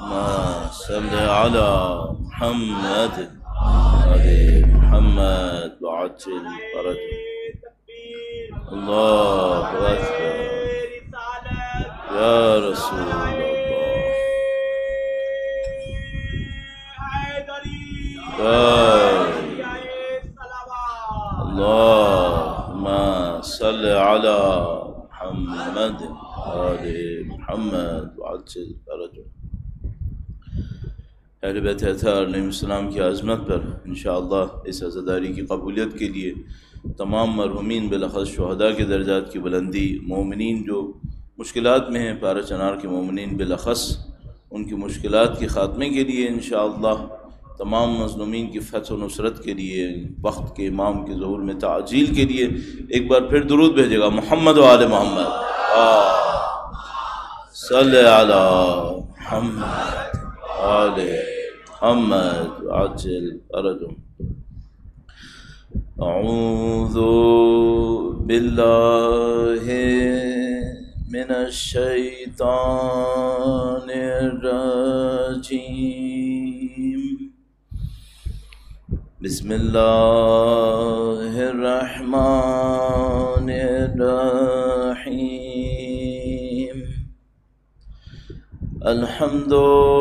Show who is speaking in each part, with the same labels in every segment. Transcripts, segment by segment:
Speaker 1: صل على محمد آل محمد وعجل فرجه. الله أكبر يا رسول الله. اللهم صل على محمد آل محمد وعجل فرجه. اہل بیت اطہار علیہ السلام کی عظمت پر انشاءاللہ اس عزاداری کی قبولیت کے لیے تمام مرحومین بالاخص شہداء کے درجات کی بلندی، مومنین جو مشکلات میں ہیں، پارہ چنار کے مومنین بالاخص ان کی مشکلات کے خاتمے کے لیے انشاءاللہ، تمام مظلومین کی فتح و نصرت کے لیے، وقت کے امام کے ظہور میں تعجیل کے لیے ایک بار پھر درود بھیجے گا. محمد و آل محمد صلی علی محمد آل محمد عجل فرجهم. اعوذ باللہ من الشیطان الرجیم. بسم اللہ الرحمن الرحیم. الحمد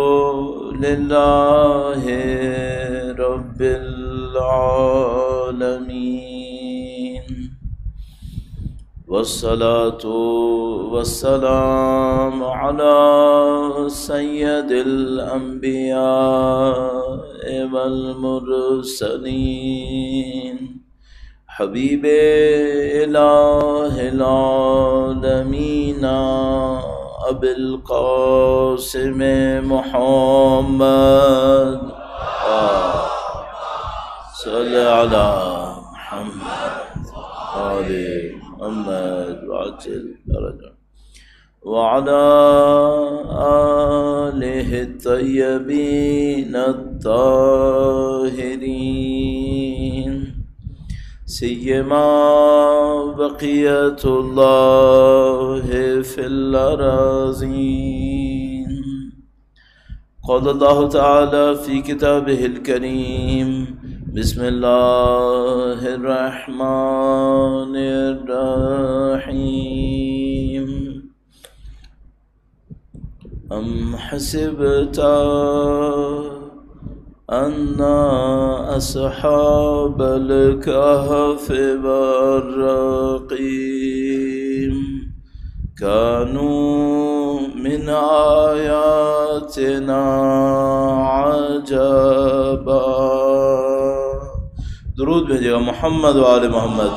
Speaker 1: للہ رب العالمین والصلاة والسلام علی سید الانبیاء والمرسلین حبیب الہ العالمین ابی القاسم محمد صلی علی محمد آل محمد وعجل فرجه وعلى آلہ الطیبین الطاہرین سیما بقیت اللہ فی الأراضین. قال اللہ تعالی فی کتابہ الکریم بسم اللہ الرحمن الرحیم. ام حسبت ان اصحاب الكهف والرقیم كانوا من آیاتنا عجبا. درود بھیجے گا. محمد و آل محمد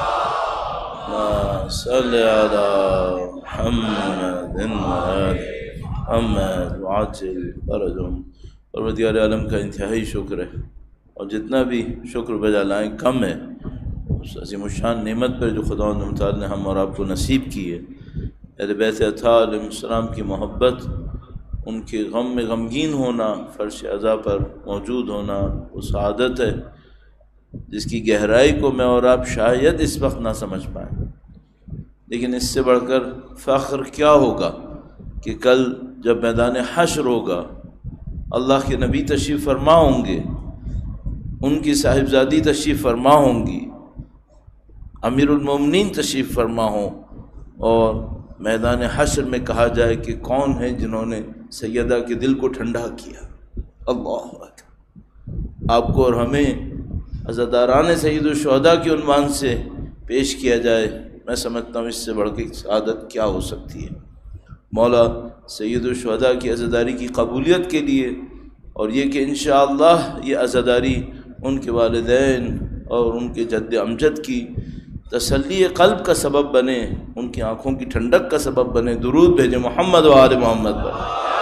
Speaker 1: صلی علی محمد و آل محمد وعجل فرجهم. پروردگار عالم کا انتہائی شکر ہے، اور جتنا بھی شکر بجا لائیں کم ہے اس عظیم الشان نعمت پر جو خدا متعال نے ہم اور آپ کو نصیب کی ہے. اہل بیت اطہار علیہ السلام کی محبت، ان کے غم میں غمگین ہونا، فرش عزا پر موجود ہونا، وہ سعادت ہے جس کی گہرائی کو میں اور آپ شاید اس وقت نہ سمجھ پائیں. لیکن اس سے بڑھ کر فخر کیا ہوگا کہ کل جب میدان حشر ہوگا، اللہ کے نبی تشریف فرما ہوں گے، ان کی صاحبزادی تشریف فرما ہوں گی، امیر المومنین تشریف فرما ہوں، اور میدان حشر میں کہا جائے کہ کون ہیں جنہوں نے سیدہ کے دل کو ٹھنڈا کیا. اللہ اکبر. آپ کو اور ہمیں عزاداران سید الشہداء کے عنوان سے پیش کیا جائے، میں سمجھتا ہوں اس سے بڑھ کے سعادت کیا ہو سکتی ہے. مولا سید الشہداء کی عزاداری کی قبولیت کے لیے، اور یہ کہ انشاءاللہ یہ عزاداری ان کے والدین اور ان کے جد امجد کی تسلی قلب کا سبب بنے، ان کی آنکھوں کی ٹھنڈک کا سبب بنے. درود بھیجیں محمد و آل محمد پر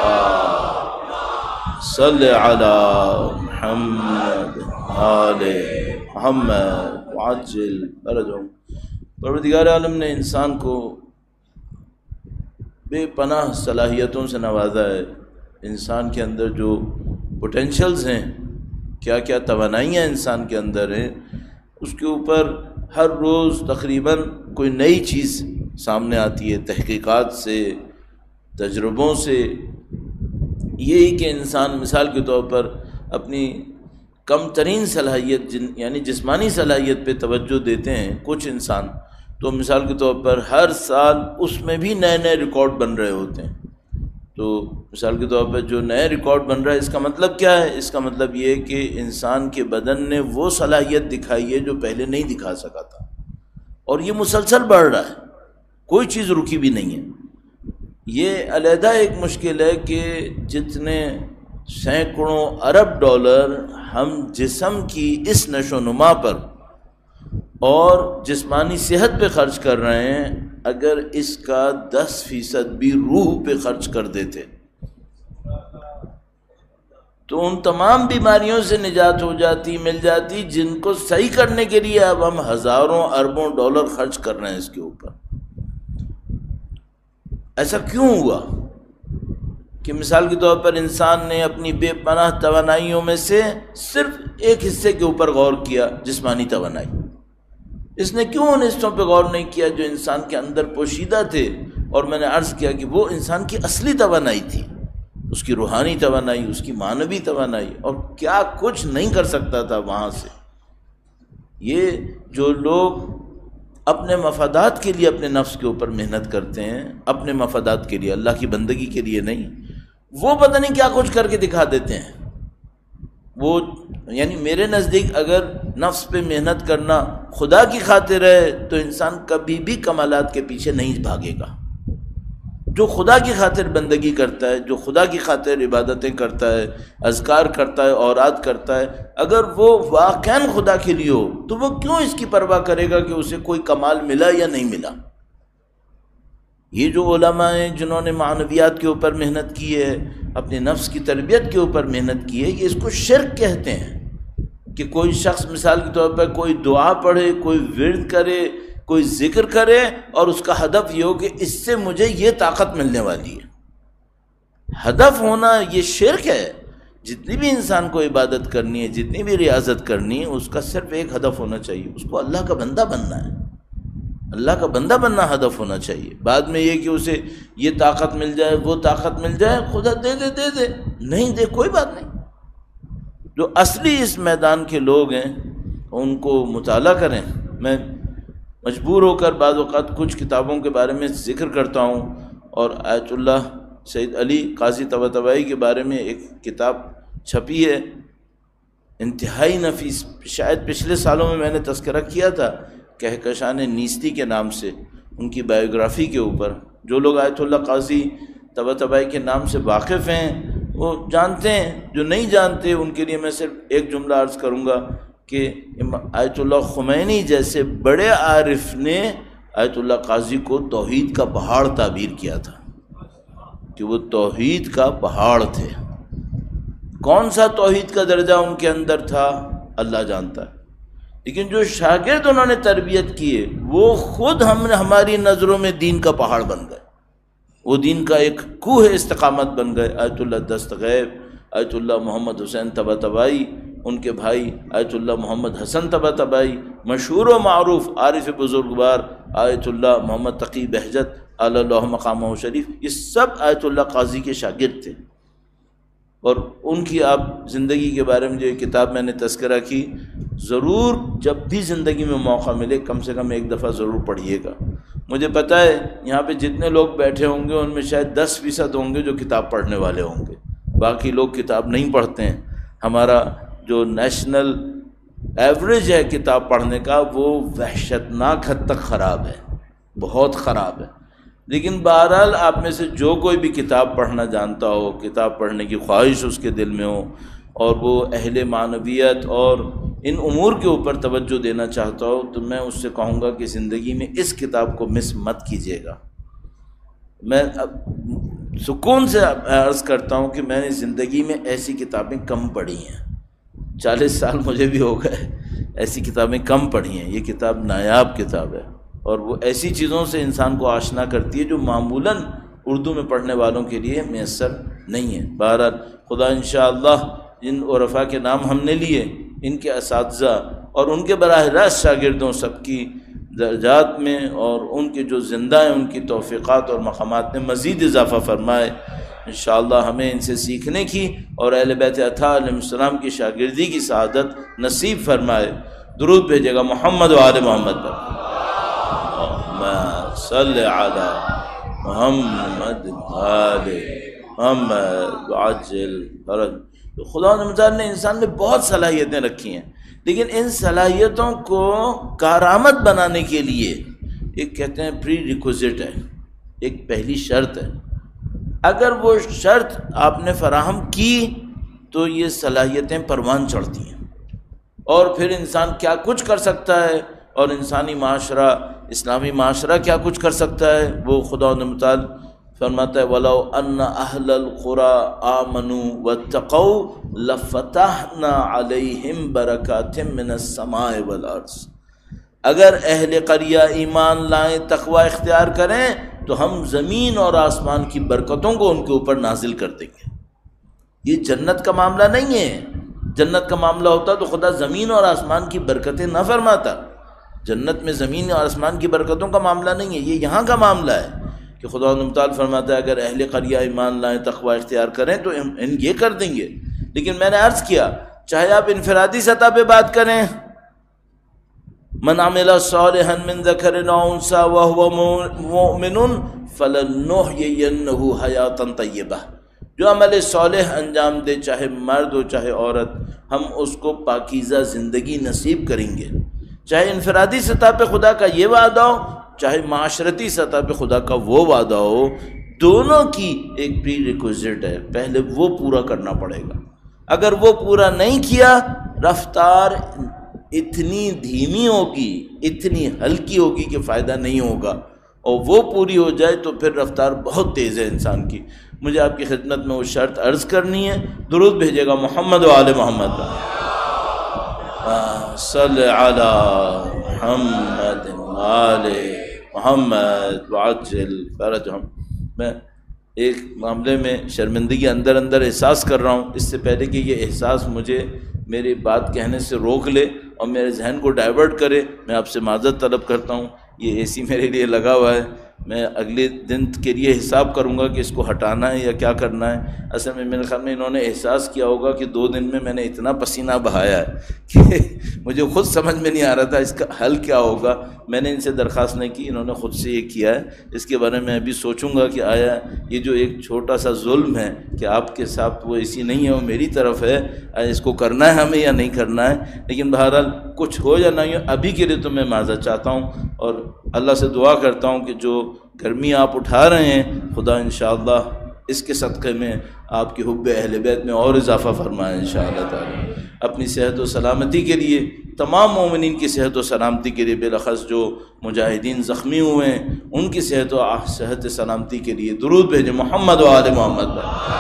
Speaker 1: صلی علی محمد آل محمد وعجل فرجهم. پروردگار عالم نے انسان کو بے پناہ صلاحیتوں سے نوازا ہے. انسان کے اندر جو پوٹینشلز ہیں، کیا کیا توانائیاں انسان کے اندر ہیں، اس کے اوپر ہر روز تقریباً کوئی نئی چیز سامنے آتی ہے، تحقیقات سے، تجربوں سے. یہی کہ انسان مثال کے طور پر اپنی کم ترین صلاحیت یعنی جسمانی صلاحیت پہ توجہ دیتے ہیں کچھ انسان، تو مثال کے طور پر ہر سال اس میں بھی نئے نئے ریکارڈ بن رہے ہوتے ہیں. تو مثال کے طور پر جو نئے ریکارڈ بن رہا ہے، اس کا مطلب کیا ہے؟ اس کا مطلب یہ ہے کہ انسان کے بدن نے وہ صلاحیت دکھائی ہے جو پہلے نہیں دکھا سکا تھا، اور یہ مسلسل بڑھ رہا ہے، کوئی چیز رکی بھی نہیں ہے. یہ علیحدہ ایک مشکل ہے کہ جتنے سینکڑوں ارب ڈالر ہم جسم کی اس نشو و نما پر اور جسمانی صحت پہ خرچ کر رہے ہیں، اگر اس کا 10% بھی روح پہ خرچ کر دیتے تو ان تمام بیماریوں سے نجات ہو جاتی، مل جاتی، جن کو صحیح کرنے کے لیے اب ہم ہزاروں اربوں ڈالر خرچ کر رہے ہیں اس کے اوپر. ایسا کیوں ہوا کہ مثال کے طور پر انسان نے اپنی بے پناہ توانائیوں میں سے صرف ایک حصے کے اوپر غور کیا، جسمانی توانائی. اس نے کیوں ان حصوں پہ غور نہیں کیا جو انسان کے اندر پوشیدہ تھے؟ اور میں نے عرض کیا کہ وہ انسان کی اصلی توانائی تھی، اس کی روحانی توانائی، اس کی معنوی توانائی، اور کیا کچھ نہیں کر سکتا تھا وہاں سے. یہ جو لوگ اپنے مفادات کے لیے اپنے نفس کے اوپر محنت کرتے ہیں، اپنے مفادات کے لیے، اللہ کی بندگی کے لیے نہیں، وہ پتہ نہیں کیا کچھ کر کے دکھا دیتے ہیں. وہ یعنی میرے نزدیک اگر نفس پہ محنت کرنا خدا کی خاطر ہے تو انسان کبھی بھی کمالات کے پیچھے نہیں بھاگے گا. جو خدا کی خاطر بندگی کرتا ہے، جو خدا کی خاطر عبادتیں کرتا ہے، اذکار کرتا ہے، اوراد کرتا ہے، اگر وہ واقعاً خدا کے لیے ہو تو وہ کیوں اس کی پرواہ کرے گا کہ اسے کوئی کمال ملا یا نہیں ملا؟ یہ جو علماء ہیں جنہوں نے معنویات کے اوپر محنت کی ہے، اپنے نفس کی تربیت کے اوپر محنت کی ہے، یہ اس کو شرک کہتے ہیں. کہ کوئی شخص مثال کے طور پر کوئی دعا پڑھے، کوئی ورد کرے، کوئی ذکر کرے، اور اس کا ہدف یہ ہو کہ اس سے مجھے یہ طاقت ملنے والی ہے. ہدف ہونا یہ شرک ہے. جتنی بھی انسان کو عبادت کرنی ہے، جتنی بھی ریاضت کرنی ہے، اس کا صرف ایک ہدف ہونا چاہیے، اس کو اللہ کا بندہ بننا ہے. اللہ کا بندہ بننا ہدف ہونا چاہیے. بعد میں یہ کہ اسے یہ طاقت مل جائے، وہ طاقت مل جائے، خدا دے دے نہیں دے کوئی بات نہیں. جو اصلی اس میدان کے لوگ ہیں ان کو مطالعہ کریں. میں مجبور ہو کر بعض اوقات کچھ کتابوں کے بارے میں ذکر کرتا ہوں، اور آیت اللہ سید علی قاضی طباطبائی کے بارے میں ایک کتاب چھپی ہے انتہائی نفیس، شاید پچھلے سالوں میں نے تذکرہ کیا تھا، کہکشان نیستی کے نام سے، ان کی بایوگرافی کے اوپر. جو لوگ آیت اللہ قاضی طباطبائی کے نام سے واقف ہیں وہ جانتے ہیں، جو نہیں جانتے ان کے لیے میں صرف ایک جملہ عرض کروں گا کہ آیت اللہ خمینی جیسے بڑے عارف نے آیت اللہ قاضی کو توحید کا پہاڑ تعبیر کیا تھا کہ وہ توحید کا پہاڑ تھے. کون سا توحید کا درجہ ان کے اندر تھا اللہ جانتا ہے، لیکن جو شاگرد انہوں نے تربیت کیے وہ خود ہماری نظروں میں دین کا پہاڑ بن گئے، وہ دین کا ایک کوہ استقامت بن گئے. آیت اللہ دستغیب، آیت اللہ محمد حسین طباطبائی، ان کے بھائی آیت اللہ محمد حسن طباطبائی، مشہور و معروف عارف بزرگوار آیت اللہ محمد تقی بہجت اعلی اللہ مقامہ شریف، یہ سب آیت اللہ قاضی کے شاگرد تھے. اور ان کی آپ زندگی کے بارے میں جو کتاب میں نے تذکرہ کی، ضرور جب بھی زندگی میں موقع ملے کم سے کم ایک دفعہ ضرور پڑھیے گا. مجھے پتہ ہے یہاں پہ جتنے لوگ بیٹھے ہوں گے ان میں شاید 10% ہوں گے جو کتاب پڑھنے والے ہوں گے، باقی لوگ کتاب نہیں پڑھتے ہیں. ہمارا جو نیشنل ایوریج ہے کتاب پڑھنے کا وہ وحشتناک حد تک خراب ہے، بہت خراب ہے. لیکن بہرحال آپ میں سے جو کوئی بھی کتاب پڑھنا جانتا ہو، کتاب پڑھنے کی خواہش اس کے دل میں ہو، اور وہ اہل معنویت اور ان امور کے اوپر توجہ دینا چاہتا ہو، تو میں اس سے کہوں گا کہ زندگی میں اس کتاب کو مس مت کیجیے گا. میں سکون سے عرض کرتا ہوں کہ میں نے زندگی میں ایسی کتابیں کم پڑھی ہیں، 40 سال مجھے بھی ہو گئے، ایسی کتابیں کم پڑھی ہیں. یہ کتاب نایاب کتاب ہے، اور وہ ایسی چیزوں سے انسان کو آشنا کرتی ہے جو معمولاً اردو میں پڑھنے والوں کے لیے میسر نہیں ہے. بہرحال خدا انشاءاللہ جن عرفاء کے نام ہم نے لیے، ان کے اساتذہ اور ان کے براہ راست شاگردوں سب کی درجات میں اور ان کے جو زندہ ہیں ان کی توفیقات اور مقامات میں مزید اضافہ فرمائے. انشاءاللہ ہمیں ان سے سیکھنے کی اور اہل بیت اطہار علیہ السلام کی شاگردی کی سعادت نصیب فرمائے۔ درود بھیجے گا محمد و آل محمد پر۔ اللہم صلی علی محمد آل محمد وعجل فرج۔ تو خدا نے انسان میں بہت صلاحیتیں رکھی ہیں، لیکن ان صلاحیتوں کو کارآمد بنانے کے لیے ایک کہتے ہیں پری ریکوزٹ ہے، ایک پہلی شرط ہے۔ اگر وہ شرط آپ نے فراہم کی تو یہ صلاحیتیں پروان چڑھتی ہیں، اور پھر انسان کیا کچھ کر سکتا ہے، اور انسانی معاشرہ، اسلامی معاشرہ کیا کچھ کر سکتا ہے، وہ خدا متعال فرماتا ہے وَلَوْ أَنَّ أَهْلَ الْقُرَىٰ آمَنُوا وَاتَّقَوْا لَفَتَحْنَا عَلَيْهِمْ بَرَكَاتٍ مِّنَ السَّمَاءِ وَالْأَرْضِ۔ اگر اہل قریہ ایمان لائیں، تقوی اختیار کریں، تو ہم زمین اور آسمان کی برکتوں کو ان کے اوپر نازل کر دیں گے۔ یہ جنت کا معاملہ نہیں ہے۔ جنت کا معاملہ ہوتا تو خدا زمین اور آسمان کی برکتیں نہ فرماتا۔ جنت میں زمین اور آسمان کی برکتوں کا معاملہ نہیں ہے، یہ یہاں کا معاملہ ہے کہ خدا تعالیٰ فرماتا ہے اگر اہل قریہ ایمان لائیں، تقوی اختیار کریں تو ہم یہ کر دیں گے۔ لیکن میں نے عرض کیا، چاہے آپ انفرادی سطح پہ بات کریں، من عمل صالحا من ذکر او انثى وهو مؤمن فلنحيينه حیاتا طیبہ، جو عمل صالح انجام دے، چاہے مرد ہو چاہے عورت، ہم اس کو پاکیزہ زندگی نصیب کریں گے۔ چاہے انفرادی سطح پہ خدا کا یہ وعدہ ہو، چاہے معاشرتی سطح پہ خدا کا وہ وعدہ ہو، دونوں کی ایک پری ریکوزٹ ہے، پہلے وہ پورا کرنا پڑے گا۔ اگر وہ پورا نہیں کیا، رفتار اتنی دھیمی ہوگی، اتنی ہلکی ہوگی کہ فائدہ نہیں ہوگا، اور وہ پوری ہو جائے تو پھر رفتار بہت تیز ہے انسان کی۔ مجھے آپ کی خدمت میں وہ شرط عرض کرنی ہے، درود بھیجے گا محمد و آل محمد صلی علی محمد آل محمد وعجل فرجہم۔ میں ایک معاملے میں شرمندگی اندر احساس کر رہا ہوں، اس سے پہلے کہ یہ احساس مجھے میری بات کہنے سے روک لے اور میرے ذہن کو ڈائیورٹ کرے، میں آپ سے معذرت طلب کرتا ہوں۔ یہ اے سی میرے لیے لگا ہوا ہے، میں اگلے دن کے لیے حساب کروں گا کہ اس کو ہٹانا ہے یا کیا کرنا ہے۔ اصل میں میرے خیال میں انہوں نے احساس کیا ہوگا کہ 2 دن میں نے اتنا پسینہ بہایا ہے کہ مجھے خود سمجھ میں نہیں آ رہا تھا اس کا حل کیا ہوگا۔ میں نے ان سے درخواست نہیں کی، انہوں نے خود سے یہ کیا ہے۔ اس کے بارے میں ابھی سوچوں گا کہ آیا یہ جو ایک چھوٹا سا ظلم ہے کہ آپ کے ساتھ وہ اسی نہیں ہے، وہ میری طرف ہے، اس کو کرنا ہے ہمیں یا نہیں کرنا ہے۔ لیکن بہرحال کچھ ہو یا نہیں ہو، ابھی کے لیے تو میں معذرت چاہتا ہوں، اور اللہ سے دعا کرتا ہوں کہ جو گرمی آپ اٹھا رہے ہیں، خدا انشاءاللہ اس کے صدقے میں آپ کی حب اہل بیت میں اور اضافہ فرمائے انشاءاللہ تعالی۔ اپنی صحت و سلامتی کے لیے، تمام مومنین کی صحت و سلامتی کے لیے، بالاخص جو مجاہدین زخمی ہوئے ہیں ان کی صحت و سلامتی کے لیے درود بھیجیں محمد و آل محمد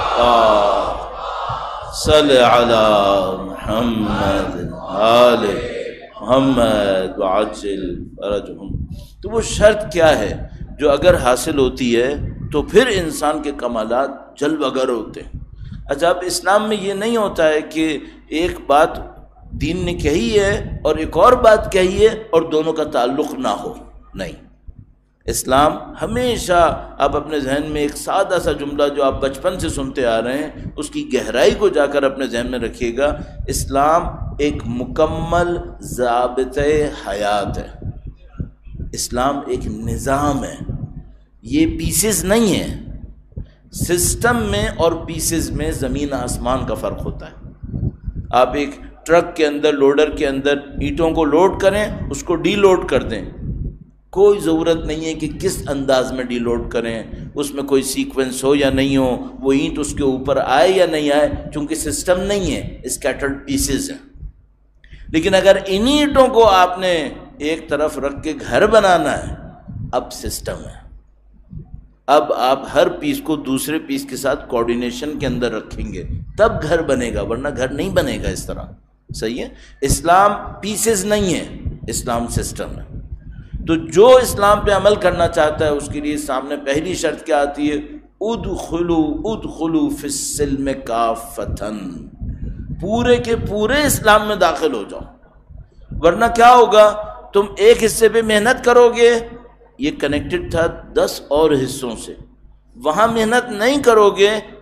Speaker 1: صلی علی محمد آل محمد وعجل فرجہم۔ تو وہ شرط کیا ہے جو اگر حاصل ہوتی ہے تو پھر انسان کے کمالات جلوہ گر ہوتے ہیں۔ اچھا، اب اسلام میں یہ نہیں ہوتا ہے کہ ایک بات دین نے کہی ہے اور ایک اور بات کہی ہے اور دونوں کا تعلق نہ ہو، نہیں۔ اسلام ہمیشہ، آپ اپنے ذہن میں ایک سادہ سا جملہ جو آپ بچپن سے سنتے آ رہے ہیں اس کی گہرائی کو جا کر اپنے ذہن میں رکھیے گا، اسلام ایک مکمل ضابطۂ حیات ہے۔ اسلام ایک نظام ہے، یہ پیسز نہیں ہے۔ سسٹم میں اور پیسز میں زمین آسمان کا فرق ہوتا ہے۔ آپ ایک ٹرک کے اندر، لوڈر کے اندر اینٹوں کو لوڈ کریں، اس کو ڈی لوڈ کر دیں، کوئی ضرورت نہیں ہے کہ کس انداز میں ڈی لوڈ کریں، اس میں کوئی سیکوینس ہو یا نہیں ہو، وہ اینٹ اس کے اوپر آئے یا نہیں آئے، چونکہ سسٹم نہیں ہے، اسکیٹرڈ پیسز ہیں۔ لیکن اگر ان اینٹوں کو آپ نے ایک طرف رکھ کے گھر بنانا ہے، اب سسٹم ہے، اب آپ ہر پیس کو دوسرے پیس کے ساتھ کوارڈینیشن کے اندر رکھیں گے تب گھر بنے گا، ورنہ گھر نہیں بنے گا اس طرح۔ صحیح ہے؟ اسلام پیسز نہیں ہے، اسلام سسٹم ہے۔ تو جو اسلام پہ عمل کرنا چاہتا ہے اس کے لیے سامنے پہلی شرط کیا آتی ہے؟ ادخلوا فی السلم کافۃ، پورے کے پورے اسلام میں داخل ہو جاؤ، ورنہ کیا ہوگا؟ تم ایک حصے پہ محنت کرو گے، یہ کنیکٹڈ تھا 10 اور حصوں سے، وہاں محنت نہیں کرو گے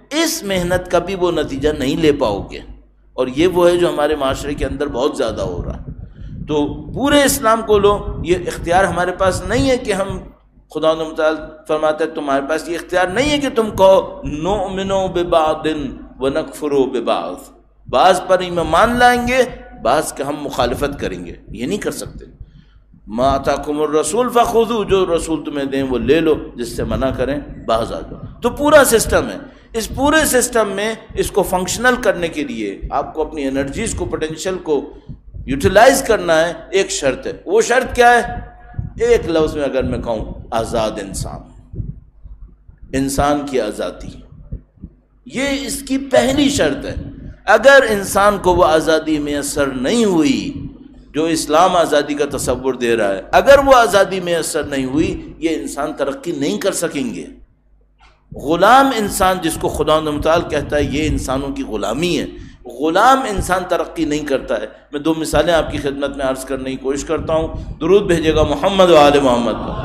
Speaker 1: اس محنت کا بھی وہ نتیجہ نہیں لے پاؤ گے، اور یہ وہ ہے جو ہمارے معاشرے کے اندر بہت زیادہ ہو رہا ہے۔ تو پورے اسلام کو لو، یہ اختیار ہمارے پاس نہیں ہے کہ ہم، خدا متعال فرماتا ہے تمہارے پاس یہ اختیار نہیں ہے کہ تم کہو نؤمن ببعض ونکفر ببعض، بعض پر ایمان مان لائیں گے، بعض کے ہم مخالفت کریں گے، یہ نہیں کر سکتے۔ ما آتاکم الرسول فخذوا، جو رسول تمہیں دیں وہ لے لو، جس سے منع کریں باز آ جاؤ۔ تو پورا سسٹم ہے، اس پورے سسٹم میں اس کو فنکشنل کرنے کے لیے آپ کو اپنی انرجیز کو، پوٹینشیل کو یوٹیلائز کرنا ہے۔ ایک شرط ہے، وہ شرط کیا ہے؟ ایک لفظ میں اگر میں کہوں، آزاد انسان، انسان کی آزادی، یہ اس کی پہلی شرط ہے۔ اگر انسان کو وہ آزادی میسر نہیں ہوئی جو اسلام آزادی کا تصور دے رہا ہے، اگر وہ آزادی میسر نہیں ہوئی، یہ انسان ترقی نہیں کر سکیں گے۔ غلام انسان جس کو خدا متعال کہتا ہے یہ انسانوں کی غلامی ہے، غلام انسان ترقی نہیں کرتا ہے۔ میں دو مثالیں آپ کی خدمت میں عرض کرنے کی کوشش کرتا ہوں، درود بھیجے گا محمد و آل محمد پر۔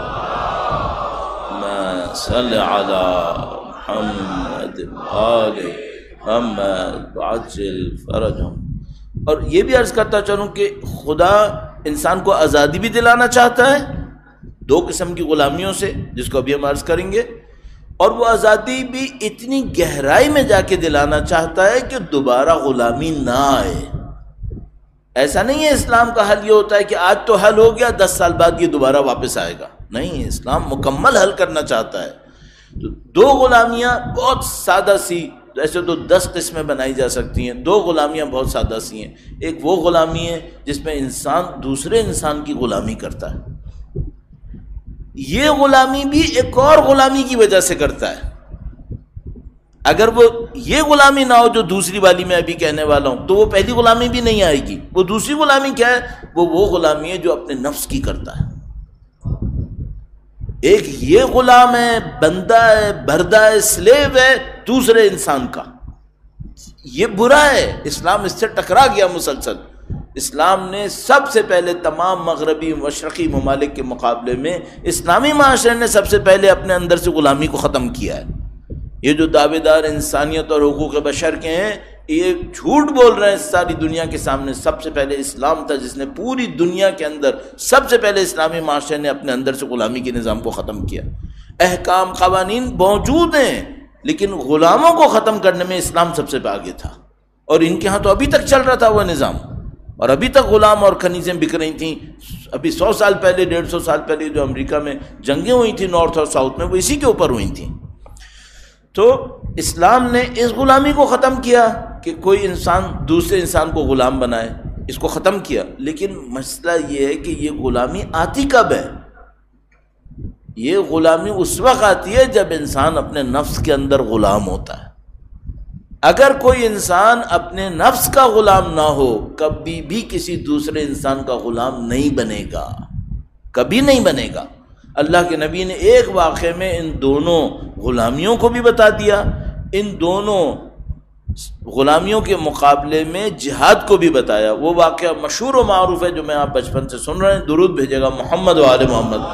Speaker 1: صلی علی محمد آل محمد وعجل فرجهم۔ اور یہ بھی عرض کرتا چلوں کہ خدا انسان کو آزادی بھی دلانا چاہتا ہے دو قسم کی غلامیوں سے، جس کو ابھی ہم عرض کریں گے، اور وہ آزادی بھی اتنی گہرائی میں جا کے دلانا چاہتا ہے کہ دوبارہ غلامی نہ آئے۔ ایسا نہیں ہے اسلام کا حل یہ ہوتا ہے کہ آج تو حل ہو گیا، 10 سال بعد یہ دوبارہ واپس آئے گا، نہیں، اسلام مکمل حل کرنا چاہتا ہے۔ تو دو غلامیاں بہت سادہ سی، ایسے تو 10 قسمیں بنائی جا سکتی ہیں، دو غلامیاں بہت سادہ سی ہیں۔ ایک وہ غلامی ہے جس میں انسان دوسرے انسان کی غلامی کرتا ہے، یہ غلامی بھی ایک اور غلامی کی وجہ سے کرتا ہے۔ اگر وہ یہ غلامی نہ ہو جو دوسری والی میں ابھی کہنے والا ہوں، تو وہ پہلی غلامی بھی نہیں آئے گی۔ وہ دوسری غلامی کیا ہے؟ وہ غلامی ہے جو اپنے نفس کی کرتا ہے۔ ایک یہ غلام ہے، بندہ ہے، بردہ ہے، سلیو ہے دوسرے انسان کا، یہ برا ہے۔ اسلام اس سے ٹکرا گیا مسلسل۔ اسلام نے سب سے پہلے تمام مغربی مشرقی ممالک کے مقابلے میں اسلامی معاشرے نے سب سے پہلے اپنے اندر سے غلامی کو ختم کیا ہے۔ یہ جو دعوے دار انسانیت اور حقوق بشر کے ہیں، یہ جھوٹ بول رہے ہیں ساری دنیا کے سامنے۔ سب سے پہلے اسلام تھا جس نے پوری دنیا کے اندر سب سے پہلے اسلامی معاشرے نے اپنے اندر سے غلامی کے نظام کو ختم کیا۔ احکام قوانین موجود ہیں، لیکن غلاموں کو ختم کرنے میں اسلام سب سے آگے تھا، اور ان کے ہاں تو ابھی تک چل رہا تھا وہ نظام، اور ابھی تک غلام اور کنیزیں بک رہی تھیں۔ ابھی 100 سال پہلے، 150 سال پہلے جو امریکہ میں جنگیں ہوئی تھیں نارتھ اور ساؤتھ میں، وہ اسی کے اوپر ہوئی تھیں۔ تو اسلام نے اس غلامی کو ختم کیا کہ کوئی انسان دوسرے انسان کو غلام بنائے، اس کو ختم کیا۔ لیکن مسئلہ یہ ہے کہ یہ غلامی آتی کب ہے؟ یہ غلامی اس وقت آتی ہے جب انسان اپنے نفس کے اندر غلام ہوتا ہے۔ اگر کوئی انسان اپنے نفس کا غلام نہ ہو، کبھی بھی کسی دوسرے انسان کا غلام نہیں بنے گا، کبھی نہیں بنے گا۔ اللہ کے نبی نے ایک واقعے میں ان دونوں غلامیوں کو بھی بتا دیا، ان دونوں غلامیوں کے مقابلے میں جہاد کو بھی بتایا۔ وہ واقعہ مشہور و معروف ہے جو میں آپ بچپن سے سن رہے ہیں۔ درود بھیجے گا محمد و آل محمد،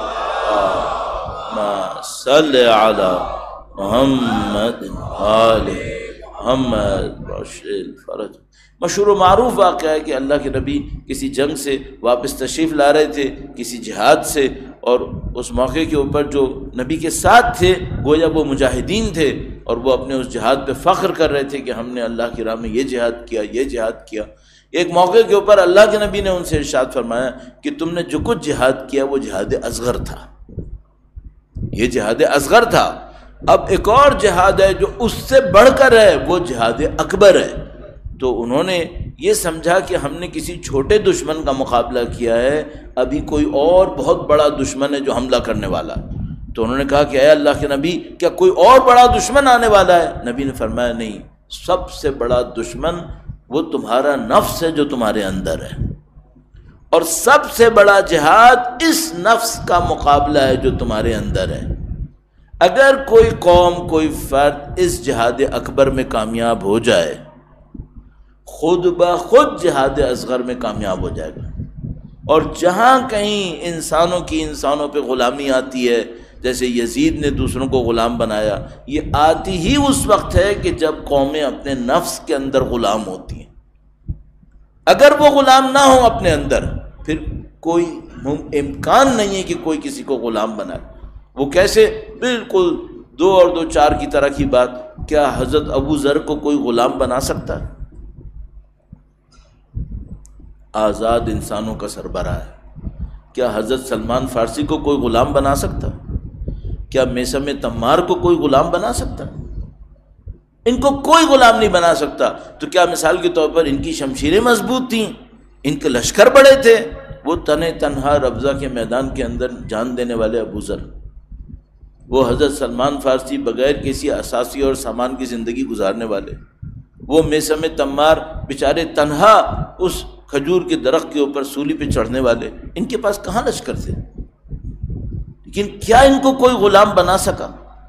Speaker 1: صلی علی محمد آل محمد وعجل فرج۔ مشہور و معروف واقعہ ہے کہ اللہ کے نبی کسی جنگ سے واپس تشریف لا رہے تھے، کسی جہاد سے، اور اس موقع کے اوپر جو نبی کے ساتھ تھے گویا وہ مجاہدین تھے، اور وہ اپنے اس جہاد پہ فخر کر رہے تھے کہ ہم نے اللہ کی راہ میں یہ جہاد کیا، یہ جہاد کیا۔ ایک موقع کے اوپر اللہ کے نبی نے ان سے ارشاد فرمایا کہ تم نے جو کچھ جہاد کیا وہ جہاد اصغر تھا، یہ جہاد اصغر تھا۔ اب ایک اور جہاد ہے جو اس سے بڑھ کر ہے، وہ جہاد اکبر ہے۔ تو انہوں نے یہ سمجھا کہ ہم نے کسی چھوٹے دشمن کا مقابلہ کیا ہے، ابھی کوئی اور بہت بڑا دشمن ہے جو حملہ کرنے والا۔ تو انہوں نے کہا کہ اے اللہ کے نبی، کیا کوئی اور بڑا دشمن آنے والا ہے؟ نبی نے فرمایا نہیں، سب سے بڑا دشمن وہ تمہارا نفس ہے جو تمہارے اندر ہے، اور سب سے بڑا جہاد اس نفس کا مقابلہ ہے جو تمہارے اندر ہے۔ اگر کوئی قوم، کوئی فرد اس جہاد اکبر میں کامیاب ہو جائے، خود بخود جہاد اصغر میں کامیاب ہو جائے گا۔ اور جہاں کہیں انسانوں کی انسانوں پہ غلامی آتی ہے، جیسے یزید نے دوسروں کو غلام بنایا، یہ آتی ہی اس وقت ہے کہ جب قومیں اپنے نفس کے اندر غلام ہوتی ہیں۔ اگر وہ غلام نہ ہوں اپنے اندر، پھر کوئی امکان نہیں ہے کہ کوئی کسی کو غلام بنائے۔ وہ کیسے؟ بالکل 2 اور 2 4 کی طرح کی بات۔ کیا حضرت ابو ذر کو کوئی غلام بنا سکتا ہے؟ آزاد انسانوں کا سربراہ ہے۔ کیا حضرت سلمان فارسی کو کوئی غلام بنا سکتا؟ کیا میثم تمار کو کوئی غلام بنا سکتا؟ ان کو کوئی غلام نہیں بنا سکتا۔ تو کیا مثال کے طور پر ان کی شمشیریں مضبوط تھیں، ان کے لشکر بڑے تھے؟ وہ تنہا ربضہ کے میدان کے اندر جان دینے والے ابو ذر، وہ حضرت سلمان فارسی بغیر کسی اساسی اور سامان کی زندگی گزارنے والے، وہ میثم تمار بیچارے تنہا اس کھجور کے درخت کے اوپر سولی پہ چڑھنے والے، ان کے پاس کہاں لشکر تھے؟ لیکن کیا ان کو کوئی غلام بنا سکا؟